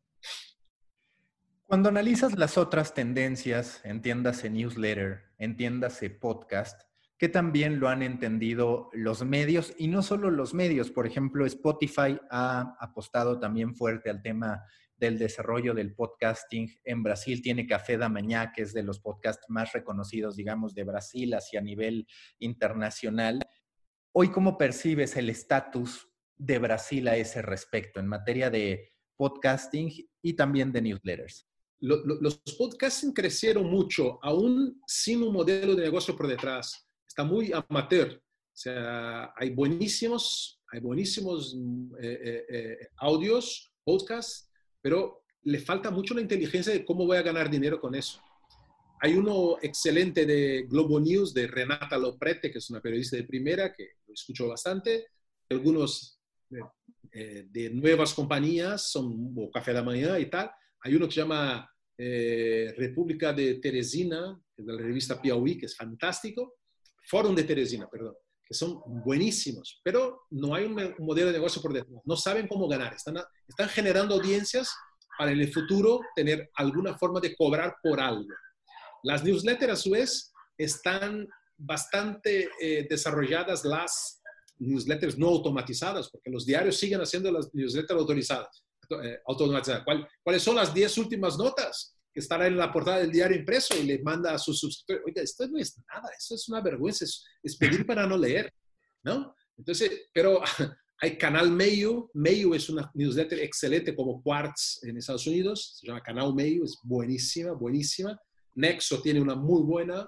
Cuando analizas las otras tendencias, entiéndase newsletter, entiéndase podcast, que también lo han entendido los medios, y no solo los medios. Por ejemplo, Spotify ha apostado también fuerte al tema del desarrollo del podcasting. En Brasil tiene Café da Manhã, que es de los podcasts más reconocidos, digamos, de Brasil hacia nivel internacional. Hoy, ¿cómo percibes el estatus de Brasil a ese respecto en materia de podcasting y también de newsletters? Los podcasting crecieron mucho, aún sin un modelo de negocio por detrás. Está muy amateur. O sea, hay buenísimos, hay buenísimos eh, eh, eh, audios, podcasts, pero le falta mucho la inteligencia de cómo voy a ganar dinero con eso. Hay uno excelente de Globo News, de Renata Loprete, que es una periodista de primera, que lo escucho bastante. Algunos eh, eh, de nuevas compañías, son o Café da Manhã y tal. Hay uno que se llama eh, República de Teresina, de la revista Piauí, que es fantástico. Fórum de Teresina, perdón, que son buenísimos, pero no hay un, un modelo de negocio por detrás. No saben cómo ganar. Están, a, están generando audiencias para en el futuro tener alguna forma de cobrar por algo. Las newsletters, a su vez, están bastante eh, desarrolladas, las newsletters no automatizadas, porque los diarios siguen haciendo las newsletters autorizadas. Eh, automatizadas. ¿Cuál, ¿Cuáles son las diez últimas notas que estarán en la portada del diario impreso y le manda a sus suscriptores? Oiga, esto no es nada, esto es una vergüenza, es, es pedir para no leer, ¿no? Entonces, pero hay Canal Meio. Meio es una newsletter excelente como Quartz en Estados Unidos, se llama Canal Meio, es buenísima, buenísima. Nexo tiene una muy buena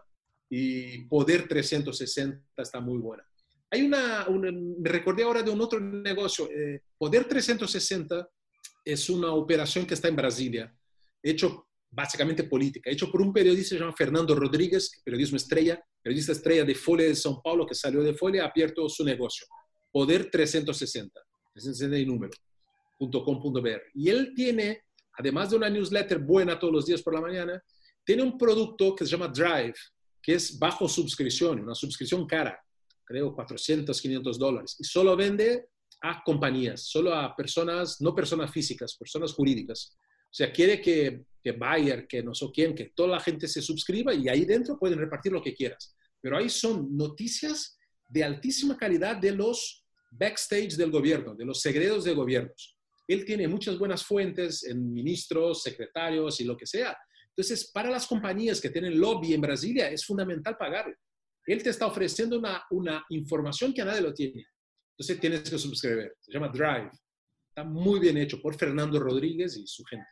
y Poder trescientos sesenta está muy buena. Hay una, una me recordé ahora de un otro negocio, eh, Poder trescientos sesenta es una operación que está en Brasilia, hecho básicamente política, hecho por un periodista llamado Fernando Rodríguez, periodismo estrella, periodista estrella de Folha de São Paulo, que salió de Folha, ha abierto su negocio, Poder trescientos sesenta, trescientos sesenta y número, punto com punto b r. Y él tiene, además de una newsletter buena todos los días por la mañana, tiene un producto que se llama Drive, que es bajo suscripción, una suscripción cara, creo cuatrocientos, quinientos dólares, y solo vende a compañías, solo a personas, no personas físicas, personas jurídicas. O sea, quiere que, que Bayer, que no sé quién, que toda la gente se suscriba y ahí dentro pueden repartir lo que quieras. Pero ahí son noticias de altísima calidad de los backstage del gobierno, de los secretos de gobiernos. Él tiene muchas buenas fuentes en ministros, secretarios y lo que sea. Entonces, para las compañías que tienen lobby en Brasilia, es fundamental pagarle. Él te está ofreciendo una, una información que a nadie lo tiene. Entonces tienes que suscribir. Se llama Drive. Está muy bien hecho por Fernando Rodríguez y su gente.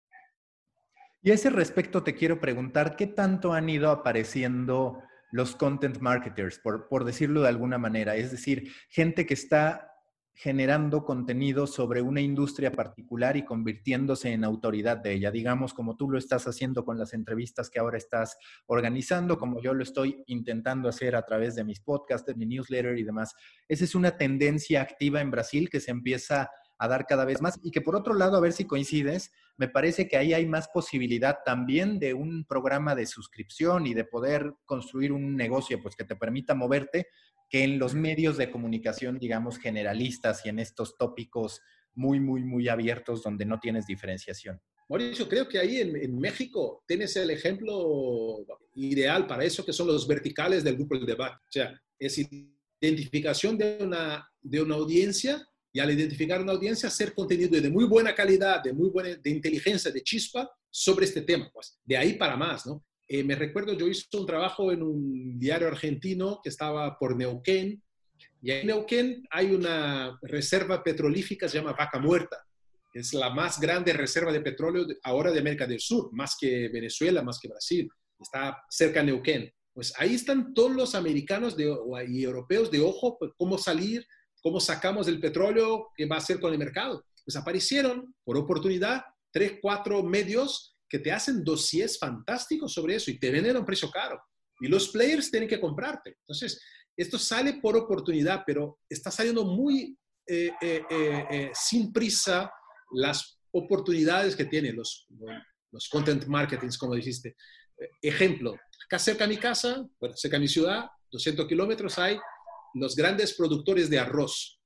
Y a ese respecto te quiero preguntar, ¿qué tanto han ido apareciendo los content marketers, por, por decirlo de alguna manera? Es decir, gente que está generando contenido sobre una industria particular y convirtiéndose en autoridad de ella, digamos, como tú lo estás haciendo con las entrevistas que ahora estás organizando, como yo lo estoy intentando hacer a través de mis podcasts, de mi newsletter y demás. Esa es una tendencia activa en Brasil que se empieza a dar cada vez más. Y que por otro lado, a ver si coincides, me parece que ahí hay más posibilidad también de un programa de suscripción y de poder construir un negocio pues, que te permita moverte, que en los medios de comunicación, digamos, generalistas y en estos tópicos muy, muy, muy abiertos donde no tienes diferenciación. Mauricio, creo que ahí en, en México tienes el ejemplo ideal para eso, que son los verticales del grupo del debate. O sea, es identificación de una, de una audiencia, y al identificar una audiencia, hacer contenido de muy buena calidad, de muy buena, de inteligencia, de chispa sobre este tema. Pues de ahí para más, ¿no? Eh, me recuerdo, yo hice un trabajo en un diario argentino que estaba por Neuquén, y en Neuquén hay una reserva petrolífica que se llama Vaca Muerta. Es la más grande reserva de petróleo de, ahora de América del Sur, más que Venezuela, más que Brasil. Está cerca de Neuquén. Pues ahí están todos los americanos de, y europeos de ojo, pues, cómo salir, cómo sacamos el petróleo, qué va a hacer con el mercado. Pues aparecieron, por oportunidad, tres, cuatro medios que te hacen dossiers fantásticos sobre eso y te venden a un precio caro. Y los players tienen que comprarte. Entonces, esto sale por oportunidad, pero está saliendo muy eh, eh, eh, eh, sin prisa las oportunidades que tienen los, los content marketings, como dijiste. Ejemplo, acá cerca de mi casa, bueno, cerca de mi ciudad, doscientos kilómetros, hay los grandes productores de arroz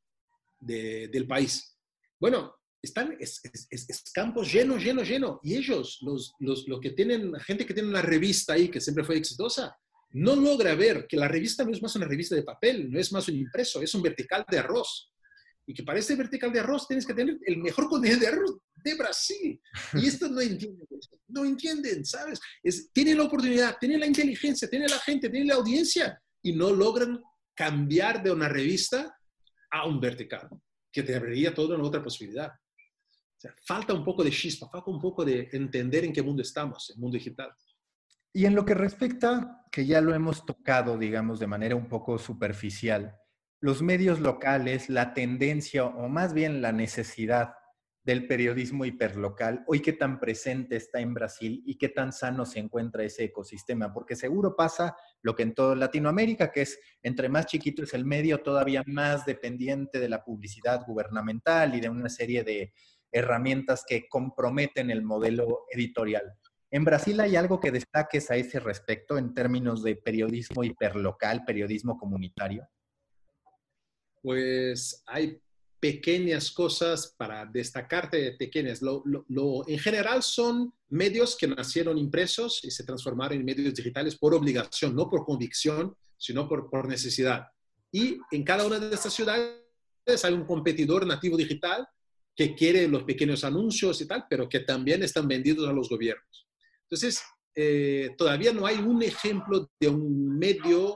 de, del país. Bueno, están, es, es, es campos llenos, llenos, llenos. Y ellos, los, los, los que tienen, gente que tiene una revista ahí, que siempre fue exitosa, no logra ver que la revista no es más una revista de papel, no es más un impreso, es un vertical de arroz. Y que para ese vertical de arroz tienes que tener el mejor contenido de arroz de Brasil. Y esto no entienden, no entienden, ¿sabes? Es, tienen la oportunidad, tienen la inteligencia, tienen la gente, tienen la audiencia y no logran cambiar de una revista a un vertical, que te abriría toda una otra posibilidad. O sea, falta un poco de chispa, falta un poco de entender en qué mundo estamos, el mundo digital. Y en lo que respecta, que ya lo hemos tocado, digamos, de manera un poco superficial, los medios locales, la tendencia o más bien la necesidad del periodismo hiperlocal, hoy qué tan presente está en Brasil y qué tan sano se encuentra ese ecosistema, porque seguro pasa lo que en toda Latinoamérica, que es entre más chiquito es el medio, todavía más dependiente de la publicidad gubernamental y de una serie de herramientas que comprometen el modelo editorial. ¿En Brasil hay algo que destaques a ese respecto en términos de periodismo hiperlocal, periodismo comunitario? Pues hay pequeñas cosas para destacarte, pequeñas. Lo, lo, lo, en general son medios que nacieron impresos y se transformaron en medios digitales por obligación, no por convicción, sino por, por necesidad. Y en cada una de estas ciudades hay un competidor nativo digital que quiere los pequeños anuncios y tal, pero que también están vendidos a los gobiernos. Entonces, eh, todavía no hay un ejemplo de un medio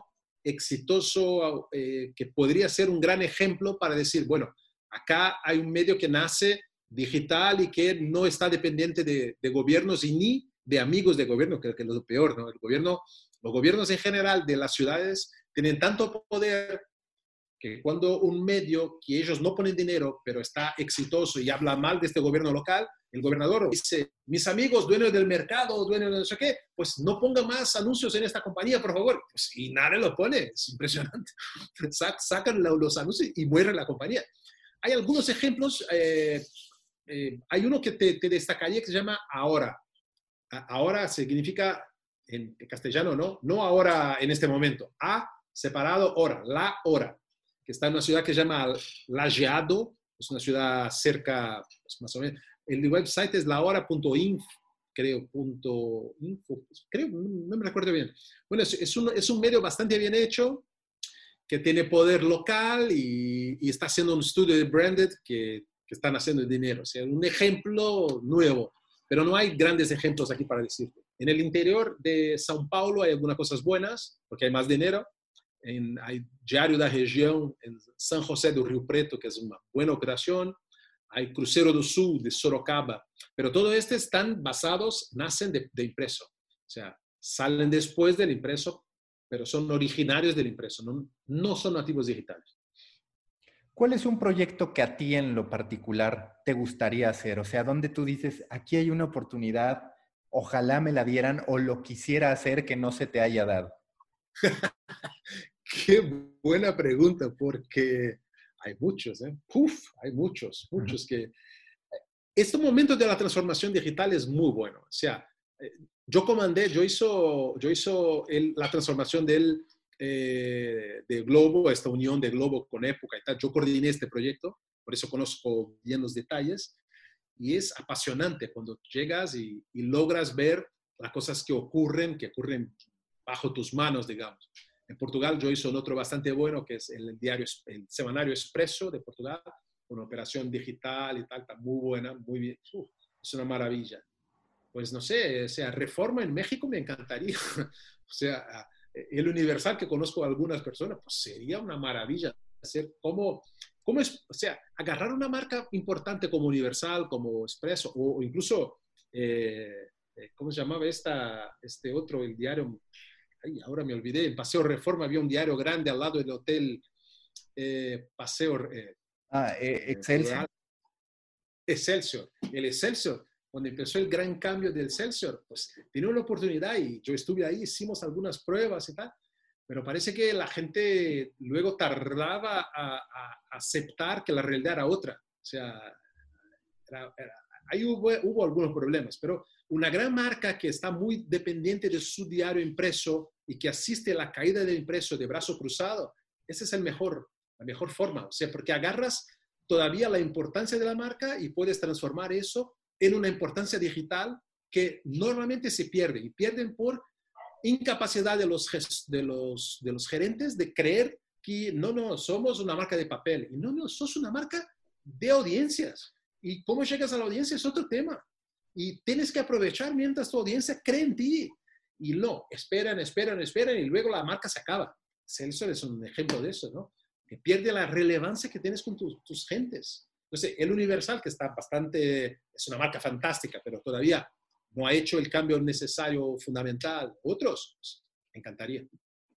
exitoso eh, que podría ser un gran ejemplo para decir, bueno, acá hay un medio que nace digital y que no está dependiente de, de gobiernos y ni de amigos de gobierno, que, que es lo peor, ¿no? El gobierno, los gobiernos en general de las ciudades tienen tanto poder que cuando un medio que ellos no ponen dinero, pero está exitoso y habla mal de este gobierno local, el gobernador dice, mis amigos, dueños del mercado, dueños de no sé qué, pues no ponga más anuncios en esta compañía, por favor. Pues, y nadie lo pone, es impresionante. Sacan los anuncios y muere la compañía. Hay algunos ejemplos, eh, eh, hay uno que te, te destacaría que se llama Ahora. Ahora significa, en castellano, ¿no? No ahora en este momento. A separado hora, la hora, que está en una ciudad que se llama Lajeado, es una ciudad cerca, pues más o menos. El website es lahora punto info, creo, punto info, creo, no me recuerdo bien. Bueno, es, es, un, es un medio bastante bien hecho, que tiene poder local y, y está haciendo un estudio de branded que, que están haciendo dinero. O sea, un ejemplo nuevo, pero no hay grandes ejemplos aquí para decirte. En el interior de São Paulo hay algunas cosas buenas, porque hay más dinero. En, hay Diário da Região en San José do Rio Preto, que es una buena operación. Hay Cruzeiro do Sul de Sorocaba, pero todos estos están basados, nacen de, de impreso. O sea, salen después del impreso, pero son originarios del impreso, no, no son nativos digitales. ¿Cuál es un proyecto que a ti en lo particular te gustaría hacer? O sea, ¿dónde tú dices, aquí hay una oportunidad, ojalá me la dieran o lo quisiera hacer que no se te haya dado? Qué buena pregunta, porque hay muchos, ¿eh? Uf, hay muchos, muchos uh-huh. que... Este momento de la transformación digital es muy bueno. O sea, yo comandé, yo hizo, yo hizo el, la transformación del, eh, de Globo, esta unión de Globo con Época y tal. Yo coordiné este proyecto, por eso conozco bien los detalles. Y es apasionante cuando llegas y, y logras ver las cosas que ocurren, que ocurren bajo tus manos, digamos. En Portugal yo hice un otro bastante bueno, que es el diario, el semanario Expreso de Portugal, una operación digital y tal, está muy buena, muy bien. Uf, es una maravilla. Pues no sé, o sea, Reforma en México me encantaría. O sea, el Universal, que conozco a algunas personas, pues sería una maravilla hacer como, como es, o sea, agarrar una marca importante como Universal, como Expreso, o, o incluso, eh, ¿cómo se llamaba esta, este otro, el diario? Ay, ahora me olvidé, en Paseo Reforma había un diario grande al lado del hotel eh, Paseo... Eh, Ah, eh, Excelsior. Excelsior. El Excelsior, cuando empezó el gran cambio del Excelsior, pues tenía una oportunidad y yo estuve ahí, hicimos algunas pruebas y tal, pero parece que la gente luego tardaba a, a aceptar que la realidad era otra. O sea, era, era, ahí hubo, hubo algunos problemas, pero una gran marca que está muy dependiente de su diario impreso y que asiste a la caída del impreso de brazo cruzado, ese es el mejor. La mejor forma, o sea, porque agarras todavía la importancia de la marca y puedes transformar eso en una importancia digital que normalmente se pierde y pierden por incapacidad de los, de los, de los gerentes de creer que no, no, somos una marca de papel. Y no, no, sos una marca de audiencias. Y cómo llegas a la audiencia es otro tema. Y tienes que aprovechar mientras tu audiencia cree en ti. Y no, esperan, esperan, esperan y luego la marca se acaba. Celso es un ejemplo de eso, ¿no? Que pierde la relevancia que tienes con tu, tus gentes. Entonces, el Universal, que está bastante, es una marca fantástica, pero todavía no ha hecho el cambio necesario, fundamental. Otros, pues, me encantaría.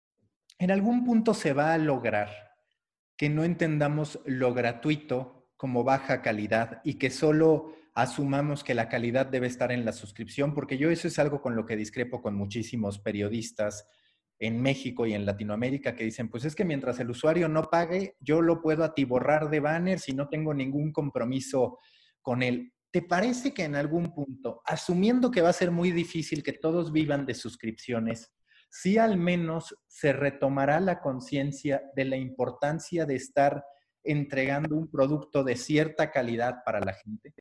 En algún punto se va a lograr que no entendamos lo gratuito como baja calidad y que solo asumamos que la calidad debe estar en la suscripción, porque yo eso es algo con lo que discrepo con muchísimos periodistas en México y en Latinoamérica que dicen, pues es que mientras el usuario no pague, yo lo puedo atiborrar de banners y no tengo ningún compromiso con él. ¿Te parece que en algún punto, asumiendo que va a ser muy difícil que todos vivan de suscripciones, sí al menos se retomará la conciencia de la importancia de estar entregando un producto de cierta calidad para la gente?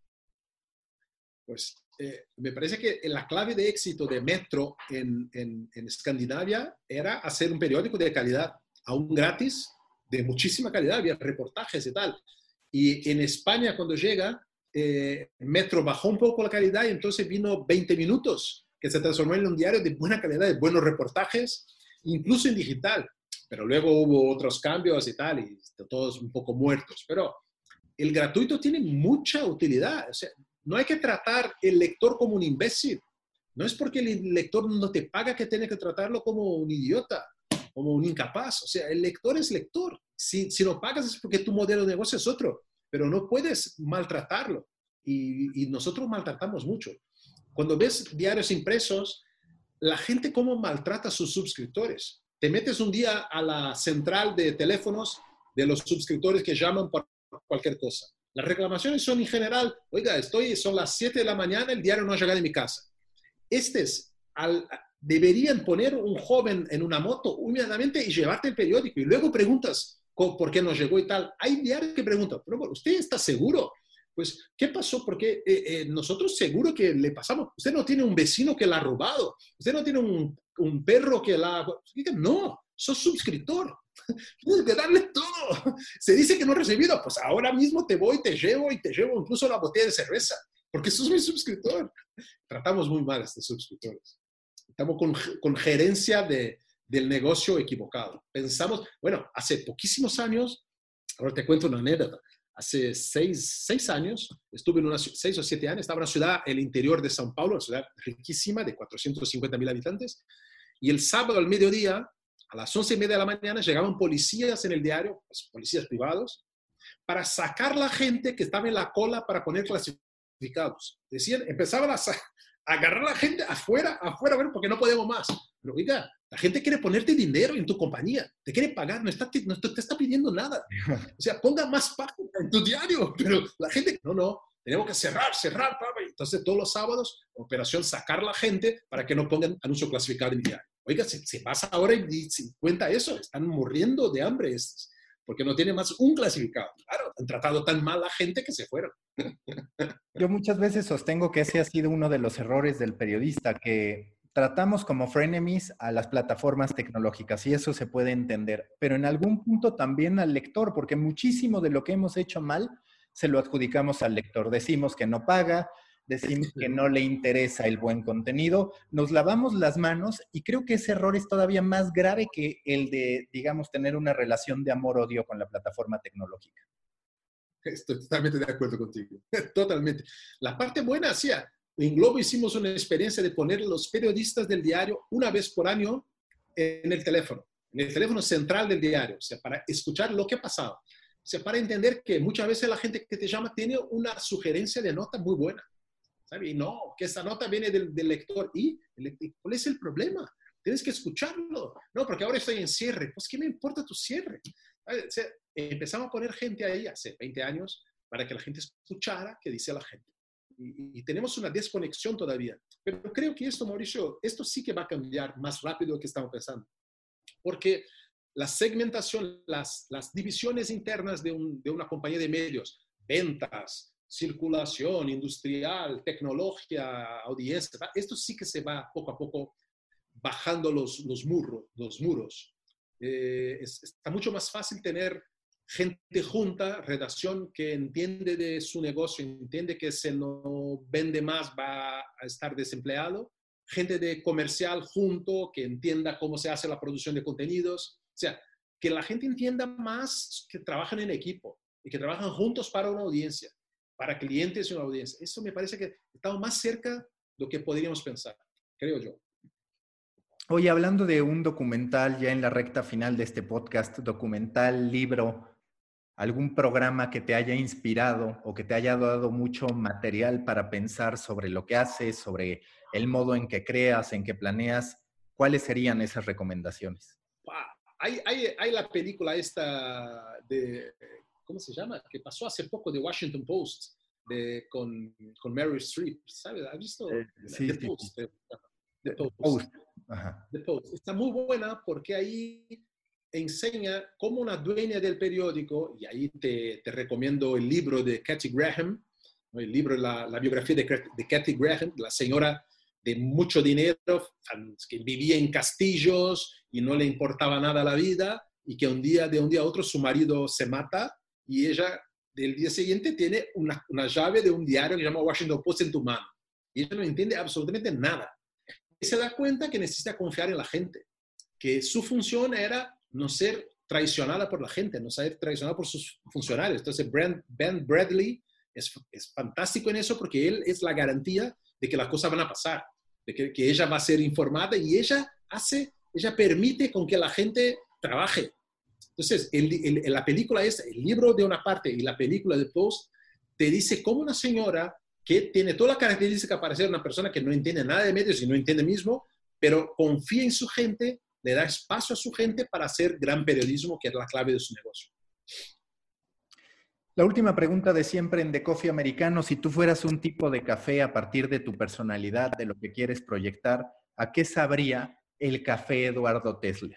Pues eh, me parece que la clave de éxito de Metro en, en, en Escandinavia era hacer un periódico de calidad, aún gratis, de muchísima calidad, había reportajes y tal. Y en España, cuando llega, eh, Metro bajó un poco la calidad y entonces vino veinte minutos, que se transformó en un diario de buena calidad, de buenos reportajes, incluso en digital. Pero luego hubo otros cambios y tal, y todos un poco muertos. Pero el gratuito tiene mucha utilidad. O sea, no hay que tratar el lector como un imbécil. No es porque el lector no te paga que tiene que tratarlo como un idiota, como un incapaz. O sea, el lector es lector. Si, si no pagas es porque tu modelo de negocio es otro, pero no puedes maltratarlo. Y, y nosotros maltratamos mucho. Cuando ves diarios impresos, la gente cómo maltrata a sus suscriptores. Te metes un día a la central de teléfonos de los suscriptores que llaman por cualquier cosa. Las reclamaciones son en general, oiga, estoy, son las siete de la mañana, el diario no ha llegado a mi casa. Estes al, deberían poner un joven en una moto inmediatamente y llevarte el periódico. Y luego preguntas por qué no llegó y tal. Hay diarios que preguntan, pero ¿usted está seguro? Pues, ¿qué pasó? Porque eh, eh, nosotros seguro que le pasamos. Usted no tiene un vecino que la ha robado. Usted no tiene un, un perro que la ha... No, sos suscriptor. Tienes que darle todo. Se dice que no he recibido, pues ahora mismo te voy, te llevo y te llevo incluso la botella de cerveza, porque sos mi suscriptor. Tratamos muy mal a estos suscriptores. Estamos con, con gerencia de, del negocio equivocado. Pensamos, bueno, hace poquísimos años, ahora te cuento una anécdota, hace seis, seis años, estuve en una, seis o siete años, estaba en una ciudad, el interior de São Paulo, una ciudad riquísima de cuatrocientos cincuenta mil habitantes, y el sábado al mediodía, a las once y media de la mañana, llegaban policías en el diario, pues, policías privados, para sacar la gente que estaba en la cola para poner clasificados. Decían, empezaban a, a agarrar a la gente afuera, afuera, bueno, porque no podemos más. Pero oiga, La gente quiere ponerte dinero en tu compañía, te quiere pagar, no, está, no te está pidiendo nada. O sea, ponga más páginas en tu diario, pero la gente, no, no, tenemos que cerrar, cerrar. Entonces, todos los sábados, operación sacar la gente para que no pongan anuncio clasificado en mi diario. Oiga, se, se pasa ahora y se cuenta eso, están muriendo de hambre estos, porque no tiene más un clasificado. Claro, han tratado tan mal a la gente que se fueron. Yo muchas veces sostengo que ese ha sido uno de los errores del periodista, que tratamos como frenemies a las plataformas tecnológicas y eso se puede entender, pero en algún punto también al lector, porque muchísimo de lo que hemos hecho mal se lo adjudicamos al lector. Decimos que no paga, decimos que no le interesa el buen contenido, nos lavamos las manos y creo que ese error es todavía más grave que el de, digamos, tener una relación de amor-odio con la plataforma tecnológica. Estoy totalmente de acuerdo contigo, totalmente. La parte buena, sí, en Globo hicimos una experiencia de poner los periodistas del diario una vez por año en el teléfono, en el teléfono central del diario, o sea, para escuchar lo que pasaba. O sea, para entender que muchas veces la gente que te llama tiene una sugerencia de nota muy buena, ¿sabes? Y no, que esa nota viene del, del lector. ¿Y cuál es el problema? Tienes que escucharlo. No, porque ahora estoy en cierre. Pues, ¿qué me importa tu cierre? ¿Sabes? O sea, empezamos a poner gente ahí hace veinte años para que la gente escuchara qué dice la gente. Y, y tenemos una desconexión todavía. Pero creo que esto, Mauricio, esto sí que va a cambiar más rápido de lo que estamos pensando. Porque la segmentación, las, las divisiones internas de, un, de una compañía de medios, ventas, circulación, industrial, tecnología, audiencia, esto sí que se va poco a poco bajando los, los, muros, los muros. Eh, es, está mucho más fácil tener gente junta, redacción que entiende de su negocio, entiende que si no vende más va a estar desempleado, gente de comercial junto que entienda cómo se hace la producción de contenidos, o sea, que la gente entienda más que trabajan en equipo y que trabajan juntos para una audiencia, para clientes y una audiencia. Eso me parece que estamos más cerca de lo que podríamos pensar, creo yo. Oye, hablando de un documental ya en la recta final de este podcast, documental, libro, algún programa que te haya inspirado o que te haya dado mucho material para pensar sobre lo que haces, sobre el modo en que creas, en que planeas, ¿cuáles serían esas recomendaciones? Hay, hay, hay la película esta de, ¿cómo se llama? Que pasó hace poco de Washington Post de, con, con Meryl Streep, ¿sabes? ¿Has visto? Eh, sí, The sí, Post. sí. The Post. Post. Ajá. The Post. Está muy buena porque ahí enseña cómo una dueña del periódico, y ahí te, te recomiendo el libro de Kathy Graham, ¿no? El libro, la, la biografía de, de Kathy Graham, la señora de mucho dinero, que vivía en castillos y no le importaba nada la vida, y que un día, de un día a otro, su marido se mata y ella, del día siguiente, tiene una, una llave de un diario que se llama Washington Post en tu mano. Y ella no entiende absolutamente nada. Y se da cuenta que necesita confiar en la gente, que su función era no ser traicionada por la gente, no ser traicionada por sus funcionarios. Entonces, Ben Bradley es, es fantástico en eso porque él es la garantía de que las cosas van a pasar, de que, que ella va a ser informada y ella hace, ella permite con que la gente trabaje. Entonces, el, el, la película es, el libro de una parte y la película de Post te dice cómo una señora que tiene toda la característica para ser una persona que no entiende nada de medios y no entiende mismo, pero confía en su gente, le da espacio a su gente para hacer gran periodismo, que es la clave de su negocio. La última pregunta de siempre en The Coffee Americano, si tú fueras un tipo de café a partir de tu personalidad, de lo que quieres proyectar, ¿a qué sabría el café Eduardo Tesler?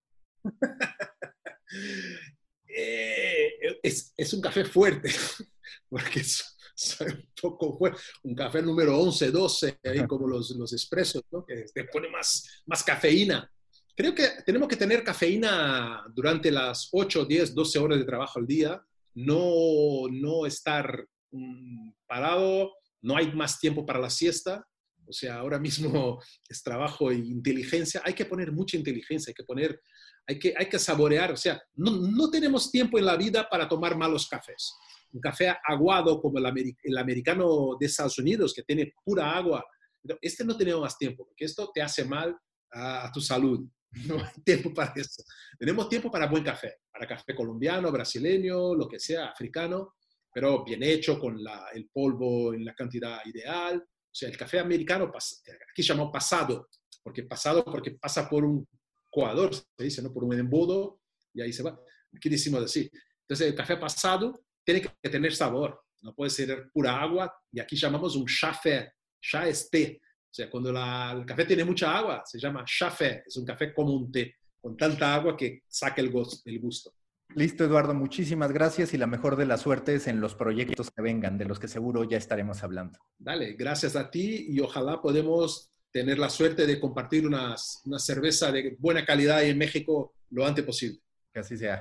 eh, es, es un café fuerte, porque es, es un poco fuerte. Un café número once, doce, ahí como los, los expresos, ¿no? Que te pone más, más cafeína. Creo que tenemos que tener cafeína durante las ocho, diez, doce horas de trabajo al día. No, no estar um, parado, no hay más tiempo para la siesta, o sea, ahora mismo es trabajo e inteligencia, hay que poner mucha inteligencia, hay que poner, hay que, hay que saborear, o sea, no, no tenemos tiempo en la vida para tomar malos cafés. Un café aguado como el, amer, el americano de Estados Unidos, que tiene pura agua, este no tenemos más tiempo, porque esto te hace mal a, a tu salud. No hay tiempo para eso. Tenemos tiempo para buen café, para café colombiano, brasileño, lo que sea, africano, pero bien hecho, con la, el polvo en la cantidad ideal. O sea, el café americano, aquí se llama pasado, porque pasado porque pasa por un coador, se dice, ¿no? Por un embudo, y ahí se va. Aquí decimos así. Entonces, el café pasado tiene que tener sabor, no puede ser pura agua, y aquí llamamos un chafé. Chá es té. O sea, cuando la, el café tiene mucha agua, se llama chafé, es un café como un té, con tanta agua que saca el gusto. El gusto. Listo, Eduardo, muchísimas gracias y la mejor de las suertes en los proyectos que vengan, de los que seguro ya estaremos hablando. Dale, gracias a ti y ojalá podemos tener la suerte de compartir unas, una cerveza de buena calidad en México lo antes posible. Que así sea.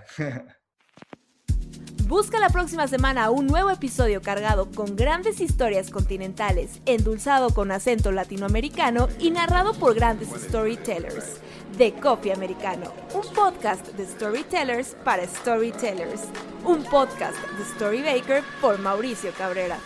Busca la próxima semana un nuevo episodio cargado con grandes historias continentales, endulzado con acento latinoamericano y narrado por grandes storytellers. The Coffee Americano, un podcast de storytellers para storytellers. Un podcast de Storybaker por Mauricio Cabrera.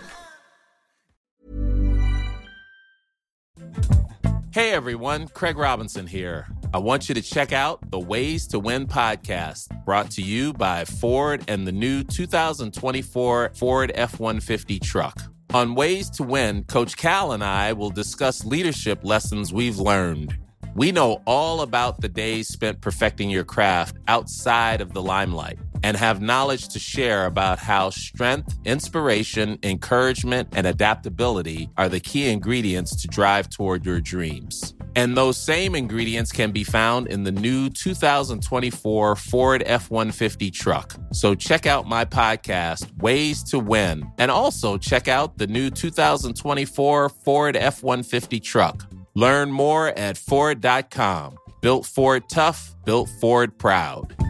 Hey everyone, Craig Robinson here. I want you to check out the Ways to Win podcast, brought to you by Ford and the new two thousand twenty-four Ford F one fifty truck. On Ways to Win, Coach Cal and I will discuss leadership lessons we've learned. We know all about the days spent perfecting your craft outside of the limelight and have knowledge to share about how strength, inspiration, encouragement, and adaptability are the key ingredients to drive toward your dreams. And those same ingredients can be found in the new two thousand twenty-four Ford F one fifty truck. So check out my podcast, Ways to Win, and also check out the new two thousand twenty-four Ford F one fifty truck. Learn more at Ford dot com. Built Ford tough, built Ford proud.